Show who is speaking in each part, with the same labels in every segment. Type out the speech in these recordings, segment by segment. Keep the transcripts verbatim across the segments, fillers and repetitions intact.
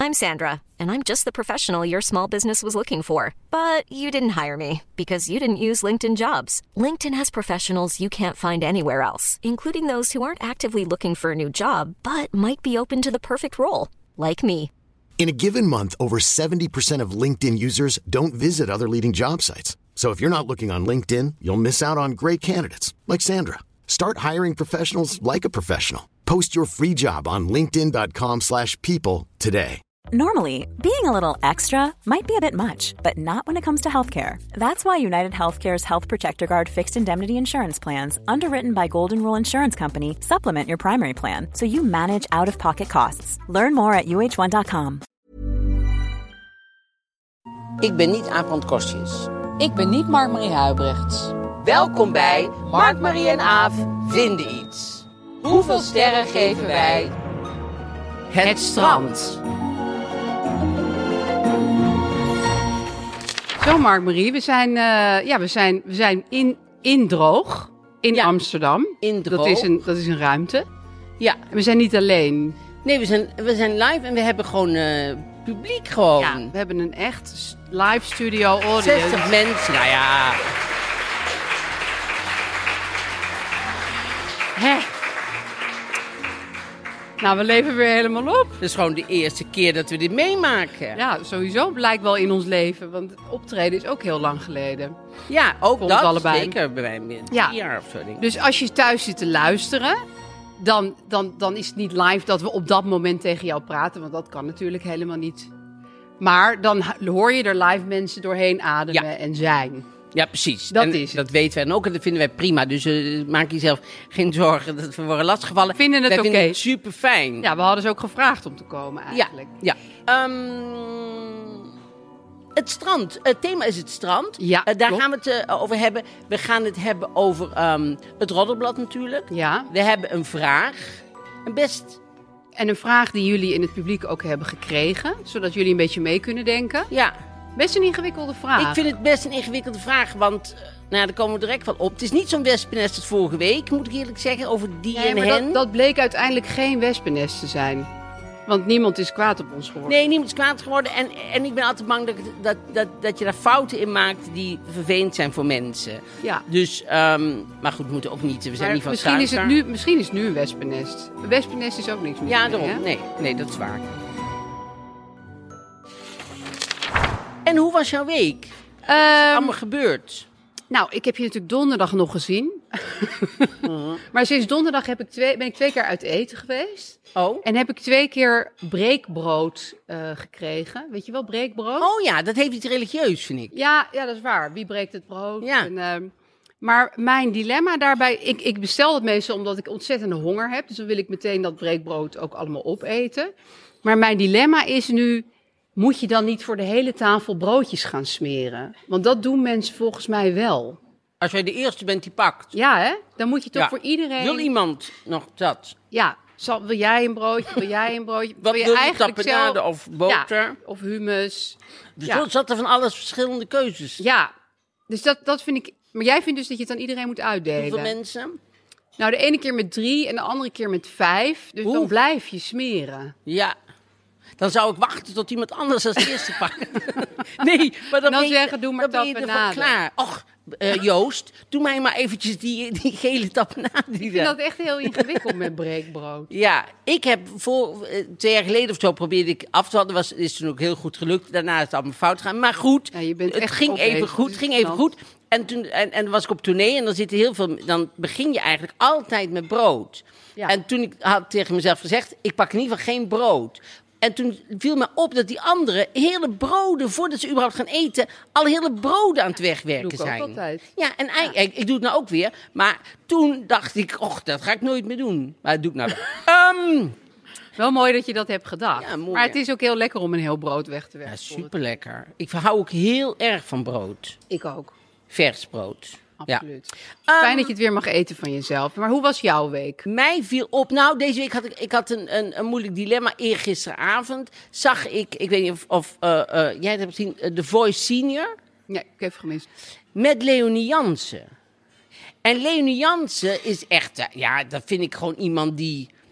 Speaker 1: I'm Sandra, and I'm just the professional your small business was looking for. But you didn't hire me because you didn't use LinkedIn Jobs. LinkedIn has professionals you can't find anywhere else, including those who aren't actively looking for a new job, but might be open to the perfect role, like me.
Speaker 2: In a given month, over seventy percent of LinkedIn users don't visit other leading job sites. So if you're not looking on LinkedIn, you'll miss out on great candidates like Sandra. Start hiring professionals like a professional. Post your free job on linkedin.com slash people today.
Speaker 3: Normally, being a little extra might be a bit much, but not when it comes to healthcare. That's why United Healthcare's Health Protector Guard fixed indemnity insurance plans, underwritten by Golden Rule Insurance Company, supplement your primary plan so you manage out-of-pocket costs. Learn more at u h one dot com.
Speaker 4: Ik ben niet Aaf van Kostjes.
Speaker 5: Ik ben niet Mark-Marie Huibrechts.
Speaker 4: Welkom bij Mark, Marie en Aaf vinden iets. Hoeveel sterren geven wij Het Strand?
Speaker 5: Zo, Mark-Marie, we zijn, uh, ja, we zijn, we zijn in, in Droog, in
Speaker 4: Ja,
Speaker 5: Amsterdam.
Speaker 4: in Droog.
Speaker 5: Dat is een, dat is een ruimte.
Speaker 4: Ja,
Speaker 5: En we zijn niet alleen.
Speaker 4: nee, we zijn, we zijn live en we hebben gewoon uh, publiek gewoon.
Speaker 5: Ja, we hebben een echt s- live studio audience.
Speaker 4: zestig mensen, nou ja.
Speaker 5: Hè? Nou, we leven weer helemaal op.
Speaker 4: Het is gewoon de eerste keer dat we dit meemaken.
Speaker 5: Ja, sowieso blijkt wel in ons leven, want het optreden is ook heel lang geleden.
Speaker 4: Ja, ook
Speaker 5: Voor
Speaker 4: dat.
Speaker 5: ons allebei.
Speaker 4: Zeker bij mij meer.
Speaker 5: Ja.
Speaker 4: Vier jaar of zo, denk ik.
Speaker 5: Dus als je thuis zit te luisteren, dan, dan, dan is het niet live dat we op dat moment tegen jou praten, want dat kan natuurlijk helemaal niet. Maar dan ha- hoor je er live mensen doorheen ademen
Speaker 4: Ja.
Speaker 5: en zijn.
Speaker 4: Ja, precies.
Speaker 5: Dat
Speaker 4: en
Speaker 5: is het.
Speaker 4: Dat weten wij en ook en dat vinden wij prima. Dus uh, maak jezelf geen zorgen dat we worden lastiggevallen.
Speaker 5: We vinden het
Speaker 4: wij vinden
Speaker 5: oké.
Speaker 4: het super fijn.
Speaker 5: Ja, we hadden ze ook gevraagd om te komen eigenlijk.
Speaker 4: Ja. Ehm, het strand. Het thema is het strand.
Speaker 5: Ja,
Speaker 4: Eh, daar
Speaker 5: klopt.
Speaker 4: gaan we het eh, over hebben. We gaan het hebben over ehm, het Roddelblad natuurlijk.
Speaker 5: Ja.
Speaker 4: We hebben een vraag. Een best...
Speaker 5: En een vraag die jullie in het publiek ook hebben gekregen, zodat jullie een beetje mee kunnen denken.
Speaker 4: Ja,
Speaker 5: Best een ingewikkelde vraag.
Speaker 4: ik vind het best een ingewikkelde vraag. Want, eh, nou ja, daar komen we direct wel op. Het is niet zo'n wespennest als vorige week, moet ik eerlijk zeggen. Over die
Speaker 5: Nee,
Speaker 4: en
Speaker 5: maar
Speaker 4: hen.
Speaker 5: dat, dat bleek uiteindelijk geen wespennest te zijn. Want niemand is kwaad op ons geworden.
Speaker 4: Nee, niemand is kwaad geworden. En, en ik ben altijd bang dat, dat, dat, dat je daar fouten in maakt die vervelend zijn voor mensen.
Speaker 5: Ja.
Speaker 4: Dus, ehm, maar goed, we moeten ook niet. We zijn
Speaker 5: Maar
Speaker 4: niet van
Speaker 5: misschien, is het
Speaker 4: suiker.
Speaker 5: nu, misschien is het nu een wespennest. Een wespennest is ook niks meer.
Speaker 4: Ja,
Speaker 5: mee,
Speaker 4: daarom.
Speaker 5: hè?
Speaker 4: Nee, nee, dat is waar. En hoe was jouw week? Wat is er
Speaker 5: Ehm,
Speaker 4: allemaal gebeurd?
Speaker 5: nou, ik heb je natuurlijk donderdag nog gezien. Maar sinds donderdag heb ik twee, ben ik twee keer uit eten geweest.
Speaker 4: Oh.
Speaker 5: En heb ik twee keer breekbrood eh, gekregen. Weet je wel, breekbrood?
Speaker 4: Oh ja, dat heeft iets religieus, vind ik.
Speaker 5: Ja, ja, dat is waar. Wie breekt het brood?
Speaker 4: Ja.
Speaker 5: En, ehm, maar mijn dilemma daarbij... Ik, ik bestel het meestal omdat ik ontzettende honger heb. Dus dan wil ik meteen dat breekbrood ook allemaal opeten. Maar mijn dilemma is nu... Moet je dan niet voor de hele tafel broodjes gaan smeren? Want dat doen mensen volgens mij wel.
Speaker 4: Als jij de eerste bent die pakt.
Speaker 5: Ja, hè? Dan moet je toch
Speaker 4: Ja.
Speaker 5: voor iedereen...
Speaker 4: Wil iemand nog dat?
Speaker 5: Ja, zal, wil jij een broodje? Wil jij een broodje?
Speaker 4: Wat
Speaker 5: wil
Speaker 4: wil je,
Speaker 5: eigenlijk
Speaker 4: tapenade
Speaker 5: zelf-
Speaker 4: of boter?
Speaker 5: Ja, of hummus.
Speaker 4: Dus
Speaker 5: Ja.
Speaker 4: er zat er van alles verschillende keuzes.
Speaker 5: Ja, dus dat, dat vind ik... Maar jij vindt dus dat je het aan iedereen moet uitdelen?
Speaker 4: Hoeveel mensen?
Speaker 5: Nou, de ene keer met drie en de andere keer met vijf. Dus dan
Speaker 4: Oeh.
Speaker 5: blijf je smeren.
Speaker 4: Ja. Dan zou ik wachten tot iemand anders als eerste pakt. Nee, maar dan,
Speaker 5: Dan
Speaker 4: ben je,
Speaker 5: zeggen, doe maar
Speaker 4: dan ben je ervan
Speaker 5: tapenade.
Speaker 4: klaar. Och, eh, Joost, doe mij maar eventjes die, die gele tapenade. Die
Speaker 5: Ik
Speaker 4: daar-
Speaker 5: vind dat echt heel ingewikkeld met breekbrood.
Speaker 4: Ja, ik heb voor eh, twee jaar geleden of zo probeerde ik af te houden. Dat was, is toen ook heel goed gelukt. Daarna is het allemaal fout gegaan. Maar goed,
Speaker 5: Ja, je bent
Speaker 4: het
Speaker 5: echt
Speaker 4: ging
Speaker 5: op
Speaker 4: even
Speaker 5: even.
Speaker 4: goed. Het ging even
Speaker 5: Knap.
Speaker 4: goed. En toen en, en was ik op tournee en dan zitten heel veel. Dan begin je eigenlijk altijd met brood.
Speaker 5: Ja.
Speaker 4: En toen ik had tegen mezelf gezegd, ik pak in ieder geval geen brood. En toen viel me op dat die anderen hele broden, voordat ze überhaupt gaan eten, al hele broden aan het wegwerken
Speaker 5: Doe ik ook
Speaker 4: zijn.
Speaker 5: altijd.
Speaker 4: Ja, en eigenlijk, ik, ik doe het nou ook weer. Maar toen dacht ik, och, dat ga ik nooit meer doen. Maar dat doe ik nou wel. Ehm,
Speaker 5: Wel mooi dat je dat hebt gedaan.
Speaker 4: Ja, mooi,
Speaker 5: maar het
Speaker 4: ja.
Speaker 5: is ook heel lekker om een heel brood weg te
Speaker 4: ja,
Speaker 5: werken.
Speaker 4: super lekker. Ik hou ook heel erg van brood.
Speaker 5: Ik ook.
Speaker 4: Vers brood.
Speaker 5: Absoluut.
Speaker 4: Ja.
Speaker 5: Fijn
Speaker 4: Ehm,
Speaker 5: dat je het weer mag eten van jezelf. Maar hoe was jouw week?
Speaker 4: Mij viel op, nou deze week had ik, ik had een, een, een moeilijk dilemma. Eergisteravond zag ik, ik weet niet of, of uh, uh, jij het hebt gezien, uh, The Voice Senior.
Speaker 5: Ja, ik heb gemist.
Speaker 4: Met Leonie Jansen. En Leonie Jansen is echt, uh, ja, dat vind ik gewoon iemand die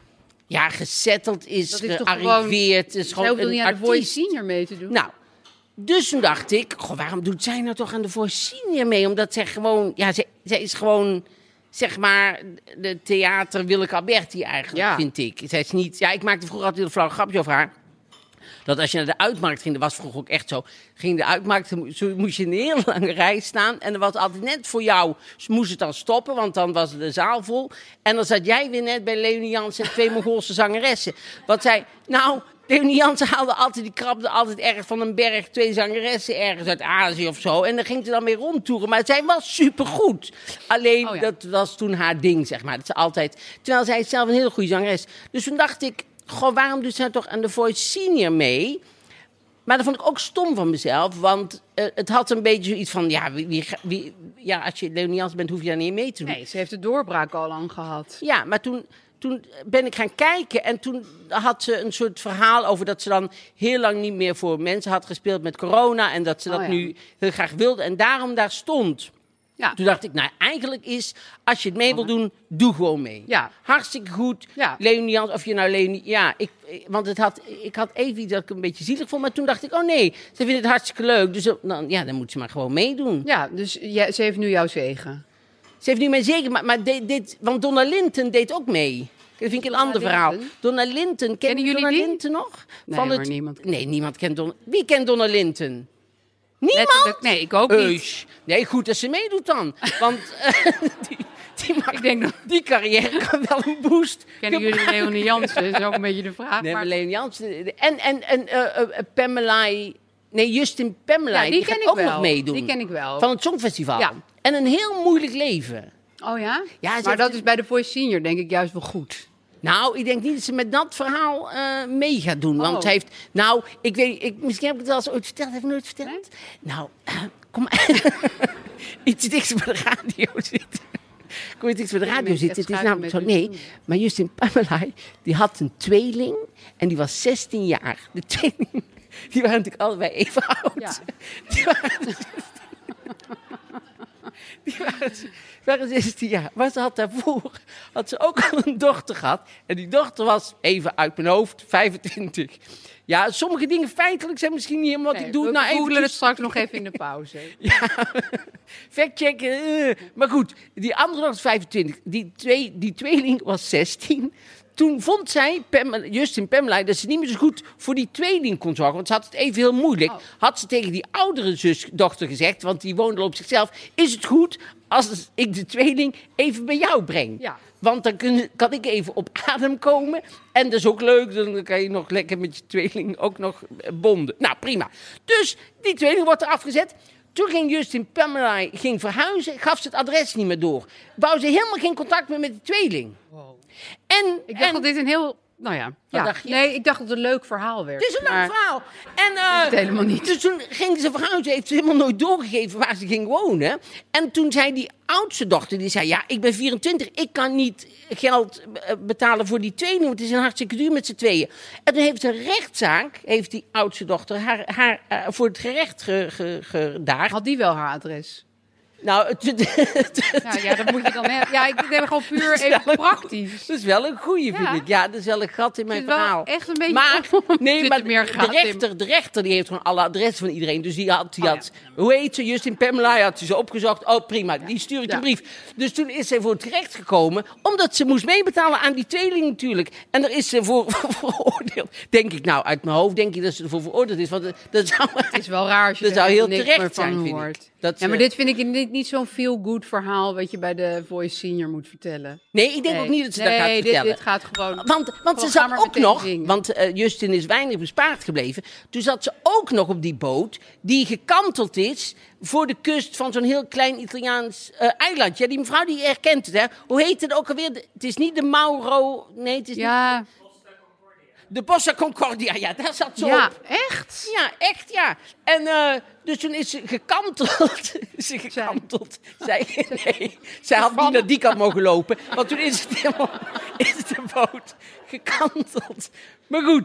Speaker 4: Ja, gezetteld is,
Speaker 5: Dat is toch
Speaker 4: gearriveerd.
Speaker 5: gewoon...
Speaker 4: Is
Speaker 5: Zij
Speaker 4: gewoon
Speaker 5: hoeft toch
Speaker 4: een
Speaker 5: niet aan de Voice
Speaker 4: artiest.
Speaker 5: Senior mee te doen?
Speaker 4: Nou, dus toen dacht ik, goh, waarom doet zij nou toch aan de Voice Senior mee? Omdat zij gewoon, ja, zij, zij is gewoon, zeg maar, de theater Willeke Alberti eigenlijk,
Speaker 5: Ja.
Speaker 4: vind ik. Zij is niet, ja, ik maakte vroeger altijd een flauw grapje over haar. Dat als je naar de uitmarkt ging, dat was vroeger ook echt zo. Ging de uitmarkt, dan moest je in een heel lange rij staan. En er was altijd net voor jou, moest het dan stoppen, want dan was de zaal vol. En dan zat jij weer net bij Leonie Jansen en twee Mongoolse zangeressen. Wat zij, nou, Leonie Jansen haalde altijd, die krabde altijd ergens van een berg twee zangeressen ergens uit Azië of zo. En dan ging ze dan weer rondtoeren. Maar zij was supergoed. Alleen,
Speaker 5: Oh ja.
Speaker 4: dat was toen haar ding, zeg maar. Dat ze altijd, terwijl zij is zelf een hele goede zangeres. Dus toen dacht ik, goh, waarom doet zij toch aan de Voice Senior mee? Maar dat vond ik ook stom van mezelf. Want uh, het had een beetje zoiets van, ja, wie, wie, wie, ja, als je Leonie Jansen bent, hoef je daar niet mee te doen.
Speaker 5: Nee, ze heeft de doorbraak al lang gehad.
Speaker 4: Ja, maar toen, toen ben ik gaan kijken en toen had ze een soort verhaal over dat ze dan heel lang niet meer voor mensen had gespeeld met corona. En dat ze dat
Speaker 5: Oh ja.
Speaker 4: nu heel graag wilde en daarom daar stond.
Speaker 5: Ja.
Speaker 4: Toen dacht ik, nou, eigenlijk is, als je het mee wil doen, doe gewoon mee.
Speaker 5: Ja.
Speaker 4: Hartstikke goed.
Speaker 5: Ja.
Speaker 4: Leonie Jansen, of je nou Leonie... Ja, ik, want het had, ik had even iets dat ik een beetje zielig vond. Maar toen dacht ik, oh nee, ze vindt het hartstikke leuk. Dus dan, ja, dan moet ze maar gewoon meedoen.
Speaker 5: Ja, dus ja, ze heeft nu jouw zegen.
Speaker 4: Ze heeft nu mijn zegen, maar, maar dit, dit... Want Donna Linton deed ook mee. Dat vind ik een ander verhaal.
Speaker 5: Linton?
Speaker 4: Donna Linton, ken
Speaker 5: Kennen
Speaker 4: je
Speaker 5: jullie
Speaker 4: Donna
Speaker 5: die?
Speaker 4: Linton nog?
Speaker 5: Nee, maar niemand.
Speaker 4: Nee, niemand kent Donna... Wie kent Donna Linton? Niemand?
Speaker 5: Letterlijk, nee, ik ook niet.
Speaker 4: Heus. Nee, goed dat ze meedoet dan. Want uh, die, die, mag,
Speaker 5: Ik denk dat-
Speaker 4: die carrière kan wel een boost.
Speaker 5: Kennen jullie Leonie Jansen? Dat is ook een beetje de vraag.
Speaker 4: Nee, maar
Speaker 5: maar...
Speaker 4: Leonie Jansen. En, en, en uh, uh, Pamela... Nee, Justin Pamela.
Speaker 5: Ja, die
Speaker 4: gaat
Speaker 5: ken ik
Speaker 4: ook
Speaker 5: wel.
Speaker 4: nog meedoen.
Speaker 5: Die ken ik wel.
Speaker 4: Van het Songfestival.
Speaker 5: Ja.
Speaker 4: En een heel moeilijk leven.
Speaker 5: Oh ja?
Speaker 4: Ja, ze
Speaker 5: maar
Speaker 4: heeft-
Speaker 5: dat is bij de Voice Senior denk ik juist wel goed.
Speaker 4: Nou, ik denk niet dat ze met dat verhaal uh, mee gaat doen. Want
Speaker 5: Oh.
Speaker 4: ze heeft... Nou, ik weet... Ik, misschien heb ik het wel eens ooit verteld. Heb ik nooit verteld? Nou, uh, kom maar. Iets dichter bij de radio zitten. Kom je dichter bij de radio
Speaker 5: met-
Speaker 4: zitten.
Speaker 5: het
Speaker 4: Het is
Speaker 5: schuiven
Speaker 4: namelijk
Speaker 5: met
Speaker 4: zo...
Speaker 5: uw
Speaker 4: Nee,
Speaker 5: stoel.
Speaker 4: maar Justin Pamela, die had een tweeling. En die was zestien jaar. De tweeling... Die waren natuurlijk allebei even oud.
Speaker 5: Ja.
Speaker 4: Die waren... Die waren, waren zestien jaar. Maar ze had daarvoor had ze ook al een dochter gehad. En die dochter was, even uit mijn hoofd, vijfentwintig. Ja, sommige dingen feitelijk zijn misschien niet helemaal wat
Speaker 5: Nee,
Speaker 4: ik doe.
Speaker 5: we
Speaker 4: Nou,
Speaker 5: googelen het
Speaker 4: eventjes
Speaker 5: straks nog even in de pauze.
Speaker 4: factchecken. eh. Maar goed, die andere dochter is vijfentwintig. Die, twee, die tweeling was zestien. Toen vond zij, Pamela, Justin Pamela, dat ze niet meer zo goed voor die tweeling kon zorgen. Want ze had het even heel moeilijk.
Speaker 5: Oh.
Speaker 4: Had ze tegen die oudere zusdochter gezegd, want die woonde al op zichzelf. Is het goed als ik de tweeling even bij jou breng?
Speaker 5: Ja.
Speaker 4: Want dan kun, kan ik even op adem komen. En dat is ook leuk, dan kan je nog lekker met je tweeling ook nog bonden. Nou, prima. Dus die tweeling wordt eraf gezet. Toen ging Justin Pamela ging verhuizen, gaf ze het adres niet meer door. Wou ze helemaal geen contact meer met de tweeling. En,
Speaker 5: Ik dacht
Speaker 4: en
Speaker 5: dat dit een heel... Nou ja. ja.
Speaker 4: dacht je?
Speaker 5: Nee, ik dacht dat het een leuk verhaal werd.
Speaker 4: het is een leuk
Speaker 5: maar-
Speaker 4: verhaal. En, eh,
Speaker 5: het helemaal niet.
Speaker 4: Dus toen ging ze verhuizen, heeft ze helemaal nooit doorgegeven waar ze ging wonen. En toen zei die oudste dochter, die zei, ja, ik ben vierentwintig, ik kan niet geld eh, betalen voor die tweeling, want het is een hartstikke duur met z'n tweeën. En toen heeft een rechtszaak, heeft die oudste dochter haar, haar eh, voor het gerecht ge, ge, gedaagd.
Speaker 5: Had die wel haar adres?
Speaker 4: Nou, het, het-
Speaker 5: Ja, ja, dat moet je dan... Hè. Ja, ik denk gewoon puur
Speaker 4: is wel
Speaker 5: even
Speaker 4: een
Speaker 5: praktisch.
Speaker 4: dat is wel een goeie,
Speaker 5: Ja.
Speaker 4: vind ik. Ja, dat is wel een gat in mijn
Speaker 5: Het is wel
Speaker 4: verhaal.
Speaker 5: echt een beetje-
Speaker 4: Maar,
Speaker 5: Er
Speaker 4: nee,
Speaker 5: zitten
Speaker 4: maar
Speaker 5: meer
Speaker 4: de,
Speaker 5: gaten in.
Speaker 4: rechter, de rechter die heeft gewoon alle adressen van iedereen. Dus die had, die
Speaker 5: Oh,
Speaker 4: had hoe heet ze, Justin Pamela, had ze opgezocht. Oh, prima, die stuur ik
Speaker 5: Ja.
Speaker 4: een brief. Dus toen is zij voor het gerecht gekomen, omdat ze moest meebetalen aan die tweeling natuurlijk. En daar is ze voor, voor veroordeeld. Denk ik nou, uit mijn hoofd denk ik dat ze ervoor veroordeeld is. Want dat- dat zou...
Speaker 5: Het is wel raar als je
Speaker 4: Dat
Speaker 5: er
Speaker 4: zou heel
Speaker 5: niks
Speaker 4: terecht
Speaker 5: meer van
Speaker 4: zijn, vind ik.
Speaker 5: hoort.
Speaker 4: Dat,
Speaker 5: Ja, maar
Speaker 4: eh,
Speaker 5: dit vind ik niet, niet zo'n feel-good verhaal wat je bij de Voice Senior moet vertellen.
Speaker 4: Nee, ik denk
Speaker 5: Nee.
Speaker 4: ook niet dat ze
Speaker 5: nee,
Speaker 4: dat gaat
Speaker 5: dit,
Speaker 4: vertellen.
Speaker 5: dit gaat gewoon...
Speaker 4: Want, want
Speaker 5: Gewoon
Speaker 4: ze
Speaker 5: ga
Speaker 4: zat
Speaker 5: maar
Speaker 4: ook
Speaker 5: meteen
Speaker 4: nog,
Speaker 5: zingen.
Speaker 4: want eh, Justin is weinig bespaard gebleven. Toen zat ze ook nog op die boot die gekanteld is voor de kust van zo'n heel klein Italiaans eh, eilandje. Ja, die mevrouw die herkent het, hè. Hoe heet het ook alweer? De- het is niet de Mauro, nee, het is niet
Speaker 5: Ja,
Speaker 4: de Bossa Concordia. Ja, daar zat ze
Speaker 5: ja,
Speaker 4: op.
Speaker 5: echt?
Speaker 4: Ja, echt, ja. En eh, dus toen is ze gekanteld. is ze gekanteld. Zij, nee, zij had niet naar die kant mogen lopen. Want toen is, het helemaal, is de boot gekanteld. Maar goed,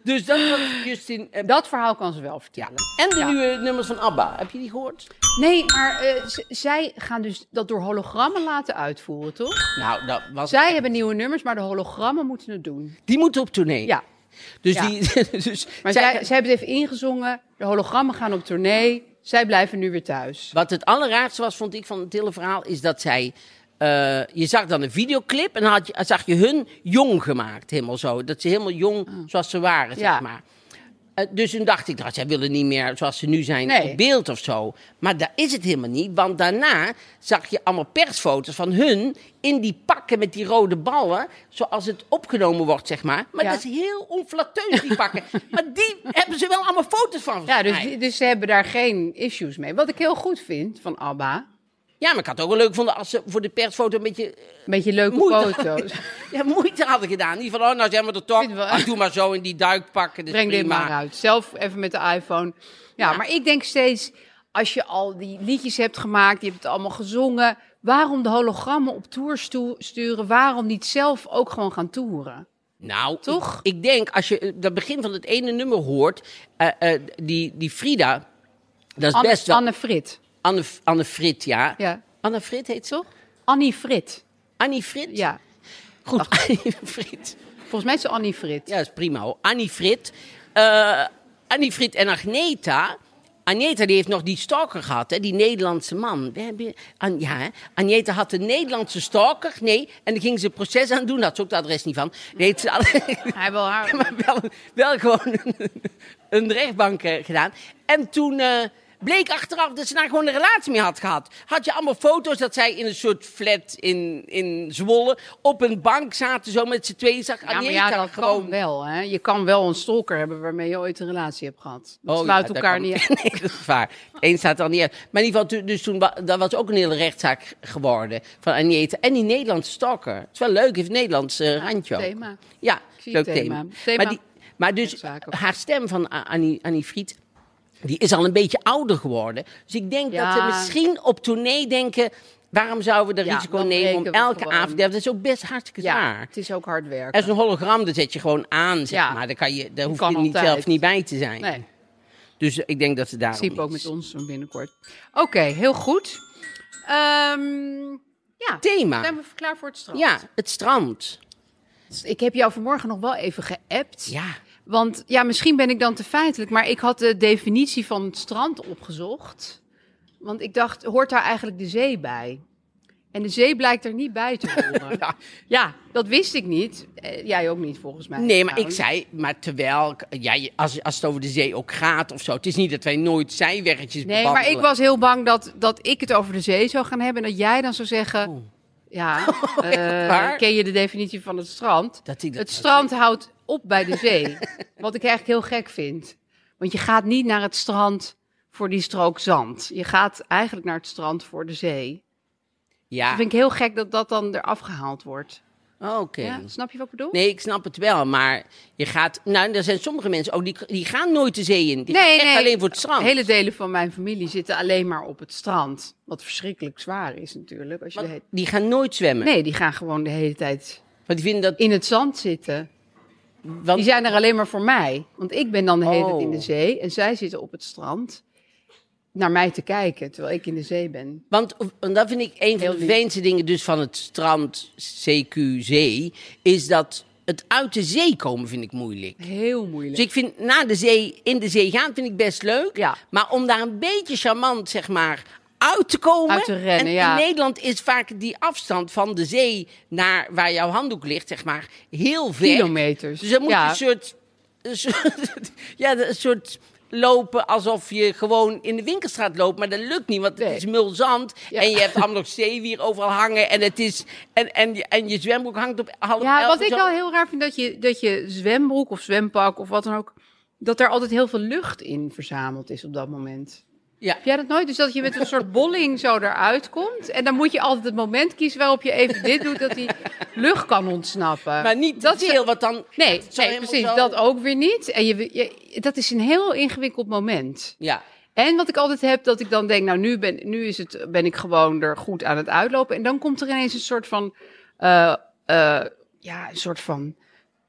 Speaker 4: Dus dat was Justin... Uh,
Speaker 5: Dat verhaal kan ze wel vertellen.
Speaker 4: ja. En de
Speaker 5: Ja.
Speaker 4: nieuwe nummers van ABBA. Heb je die gehoord?
Speaker 5: Nee, maar uh, z- zij gaan dus dat door hologrammen laten uitvoeren, toch?
Speaker 4: Nou, dat was...
Speaker 5: Zij hebben nieuwe nummers, maar de hologrammen moeten het doen.
Speaker 4: Die moeten op tournee.
Speaker 5: Ja,
Speaker 4: Dus
Speaker 5: Ja.
Speaker 4: die... dus
Speaker 5: maar zij, zij hebben het even ingezongen. De hologrammen gaan op tournee. Zij blijven nu weer thuis.
Speaker 4: Wat het allerraarste was, vond ik, van het hele verhaal, is dat zij... Uh, je zag dan een videoclip en dan had je, zag je hun jong gemaakt, helemaal zo. Dat ze helemaal jong, zoals ze waren,
Speaker 5: Ja.
Speaker 4: zeg maar. Uh, dus toen dacht ik, nou, zij willen niet meer zoals ze nu zijn
Speaker 5: Nee.
Speaker 4: op beeld of zo. Maar dat is het helemaal niet, want daarna zag je allemaal persfoto's van hun in die pakken met die rode ballen, zoals het opgenomen wordt, zeg maar. Maar
Speaker 5: Ja.
Speaker 4: dat is heel onflatteus, die pakken. Maar die hebben ze wel allemaal foto's van.
Speaker 5: Ja, dus,
Speaker 4: verspreid.
Speaker 5: die- dus ze hebben daar geen issues mee. Wat ik heel goed vind van ABBA.
Speaker 4: Ja, maar ik had het ook wel leuk gevonden als ze voor de persfoto een beetje...
Speaker 5: Een beetje leuke
Speaker 4: Moeite.
Speaker 5: foto's.
Speaker 4: Ja, moeite hadden gedaan. Niet van, oh, nou zijn we er toch.
Speaker 5: Vind je wel?
Speaker 4: Ach, doe maar zo in die duik pakken. Dat is
Speaker 5: Breng dit
Speaker 4: prima.
Speaker 5: maar uit. Zelf even met de iPhone. Ja,
Speaker 4: Ja.
Speaker 5: maar ik denk steeds, als je al die liedjes hebt gemaakt, je hebt het allemaal gezongen, waarom de hologrammen op tour stu- sturen? Waarom niet zelf ook gewoon gaan toeren?
Speaker 4: Nou,
Speaker 5: Toch?
Speaker 4: Ik, ik denk, als je dat begin van het ene nummer hoort, uh, uh, die, die Frida, dat is
Speaker 5: Anne,
Speaker 4: best wel...
Speaker 5: Anne Frit.
Speaker 4: Anne, Anne Frit, ja.
Speaker 5: Ja.
Speaker 4: Anne Frit heet ze?
Speaker 5: Toch? Annie Frit.
Speaker 4: Annie Frit?
Speaker 5: Ja.
Speaker 4: Goed, Annie Frit.
Speaker 5: Volgens mij is ze Annie Frit.
Speaker 4: Ja, dat is prima hoor. Annie Frit. Uh, Annie Frit en Agneta. Agneta die heeft nog die stalker gehad, hè, die Nederlandse man. We hebben, An, ja, hè. Agneta had een Nederlandse stalker. Nee, en dan ging ze een proces aan doen. Had ze ook het adres niet van. Nee, het,
Speaker 5: Hij wil haar...
Speaker 4: maar wel, wel gewoon een, een rechtbank uh, gedaan. En toen uh, bleek achteraf dat ze daar gewoon een relatie mee had gehad. Had je allemaal foto's dat zij in een soort flat in, in Zwolle op een bank zaten, zo met z'n tweeën. Zag
Speaker 5: Ja, maar
Speaker 4: Agneta
Speaker 5: ja, dat
Speaker 4: gewoon...
Speaker 5: kan wel. Hè? Je kan wel een stalker hebben waarmee je ooit een relatie hebt gehad. Dat
Speaker 4: Oh,
Speaker 5: sluit
Speaker 4: ja, dat
Speaker 5: elkaar
Speaker 4: kan.
Speaker 5: niet uit.
Speaker 4: Nee, dat is waar. Eén staat al niet uit. Maar in ieder geval, tu- dus toen wa- dat was ook een hele rechtszaak geworden van Agneta. En die Nederlandse stalker. Het is wel leuk, heeft een Nederlands uh, randje ook.
Speaker 5: Thema.
Speaker 4: Ja,
Speaker 5: zie
Speaker 4: leuk
Speaker 5: het
Speaker 4: thema.
Speaker 5: thema. Thema
Speaker 4: Maar, die, maar dus
Speaker 5: rechtszaken.
Speaker 4: haar stem van A- Annie, Annie Fried, die is al een beetje ouder geworden. Dus ik denk
Speaker 5: Ja.
Speaker 4: dat ze misschien op tournee denken, waarom zouden we de
Speaker 5: Ja,
Speaker 4: risico
Speaker 5: dan
Speaker 4: nemen om
Speaker 5: breken we
Speaker 4: elke
Speaker 5: gewoon.
Speaker 4: avond... Dat is ook best hartstikke
Speaker 5: Ja,
Speaker 4: zwaar.
Speaker 5: het is ook hard werken.
Speaker 4: En zo'n hologram, dat zet je gewoon aan, zeg
Speaker 5: Ja.
Speaker 4: maar. Daar, kan je, daar hoef
Speaker 5: kan
Speaker 4: je niet
Speaker 5: altijd.
Speaker 4: zelf niet bij te zijn.
Speaker 5: Nee,
Speaker 4: Dus ik denk dat ze daarom
Speaker 5: Siep ook
Speaker 4: niet-
Speaker 5: met ons doen binnenkort. Oké, heel goed. Ehm, ja,
Speaker 4: Thema.
Speaker 5: zijn we klaar voor het strand?
Speaker 4: Ja, het strand.
Speaker 5: Ik heb jou vanmorgen nog wel even geappt.
Speaker 4: Ja.
Speaker 5: Want ja, misschien ben ik dan te feitelijk, maar ik had de definitie van het strand opgezocht. Want ik dacht, hoort daar eigenlijk de zee bij? En de zee blijkt er niet bij te horen.
Speaker 4: Ja.
Speaker 5: Ja, dat wist ik niet. Eh, jij ook niet, volgens mij.
Speaker 4: Nee, maar ik
Speaker 5: trouwens.
Speaker 4: zei, maar terwijl, ja, je- als, als het over de zee ook gaat of zo. Het is niet dat wij nooit zijweggetjes
Speaker 5: Nee, maar
Speaker 4: bewandelen.
Speaker 5: ik was heel bang dat, dat ik het over de zee zou gaan hebben. En dat jij dan zou zeggen...
Speaker 4: Oh.
Speaker 5: Ja, eh,
Speaker 4: waar?
Speaker 5: ken je de definitie van het strand?
Speaker 4: Dat ik dat
Speaker 5: Het
Speaker 4: zou
Speaker 5: strand houdt op bij de zee. Wat ik eigenlijk heel gek vind. Want je gaat niet naar het strand voor die strook zand. Je gaat eigenlijk naar het strand voor de zee.
Speaker 4: Ja,
Speaker 5: Dat vind ik heel gek dat dat dan eraf gehaald wordt.
Speaker 4: oh, oké.
Speaker 5: Ja, snap je wat ik bedoel?
Speaker 4: Nee, ik snap het wel, maar je gaat... Nou, er zijn sommige mensen ook, die, die gaan nooit de zee in. Die gaan echt alleen voor het strand.
Speaker 5: Hele delen van mijn familie zitten alleen maar op het strand. Wat verschrikkelijk zwaar is natuurlijk. Als je de
Speaker 4: Want
Speaker 5: he-
Speaker 4: die gaan nooit zwemmen.
Speaker 5: Nee, die gaan gewoon de hele tijd
Speaker 4: Want die vinden dat...
Speaker 5: in het zand zitten.
Speaker 4: Want,
Speaker 5: Die zijn er alleen maar voor mij. Want ik ben dan de hele tijd
Speaker 4: Oh.
Speaker 5: in de zee. En zij zitten op het strand naar mij te kijken, terwijl ik in de zee ben.
Speaker 4: Want en dat vind ik een van
Speaker 5: Heel
Speaker 4: de
Speaker 5: lief.
Speaker 4: vervelendste dingen dus van het strand C Q Zee, is dat het uit de zee komen vind ik moeilijk.
Speaker 5: Heel moeilijk.
Speaker 4: Dus ik vind naar de zee, in de zee gaan, vind ik best leuk.
Speaker 5: Ja.
Speaker 4: Maar om daar een beetje charmant, zeg maar, uit te komen.
Speaker 5: Uit te rennen,
Speaker 4: en
Speaker 5: ja.
Speaker 4: in Nederland is vaak die afstand van de zee naar waar jouw handdoek ligt, zeg maar, heel ver.
Speaker 5: Kilometers.
Speaker 4: Dus dan moet
Speaker 5: Ja.
Speaker 4: je een soort, een soort, ja, een soort lopen alsof je gewoon in de winkelstraat loopt. Maar dat lukt niet, want het
Speaker 5: Nee.
Speaker 4: is mulzand.
Speaker 5: Ja.
Speaker 4: En je hebt allemaal nog zeewier overal hangen. En, het is, en, en, je- en je zwembroek hangt op half
Speaker 5: Ja,
Speaker 4: elf
Speaker 5: wat
Speaker 4: en
Speaker 5: ik
Speaker 4: zo.
Speaker 5: wel heel raar vind, dat je, dat je zwembroek of zwempak of wat dan ook, dat er altijd heel veel lucht in verzameld is op dat moment.
Speaker 4: Ja.
Speaker 5: Heb jij dat nooit? Dus dat je met een soort bolling zo eruit komt. En dan moet je altijd het moment kiezen waarop je even dit doet, dat die lucht kan ontsnappen.
Speaker 4: Maar niet
Speaker 5: dat
Speaker 4: te veel, wat dan...
Speaker 5: Nee,
Speaker 4: zo
Speaker 5: nee
Speaker 4: helemaal
Speaker 5: precies.
Speaker 4: zo-
Speaker 5: Dat ook weer niet. En je, je, dat is een heel ingewikkeld moment.
Speaker 4: Ja.
Speaker 5: En wat ik altijd heb, dat ik dan denk, nou nu ben, nu is het, ben ik gewoon er goed aan het uitlopen. En dan komt er ineens een soort van, eh, eh, ja, een soort van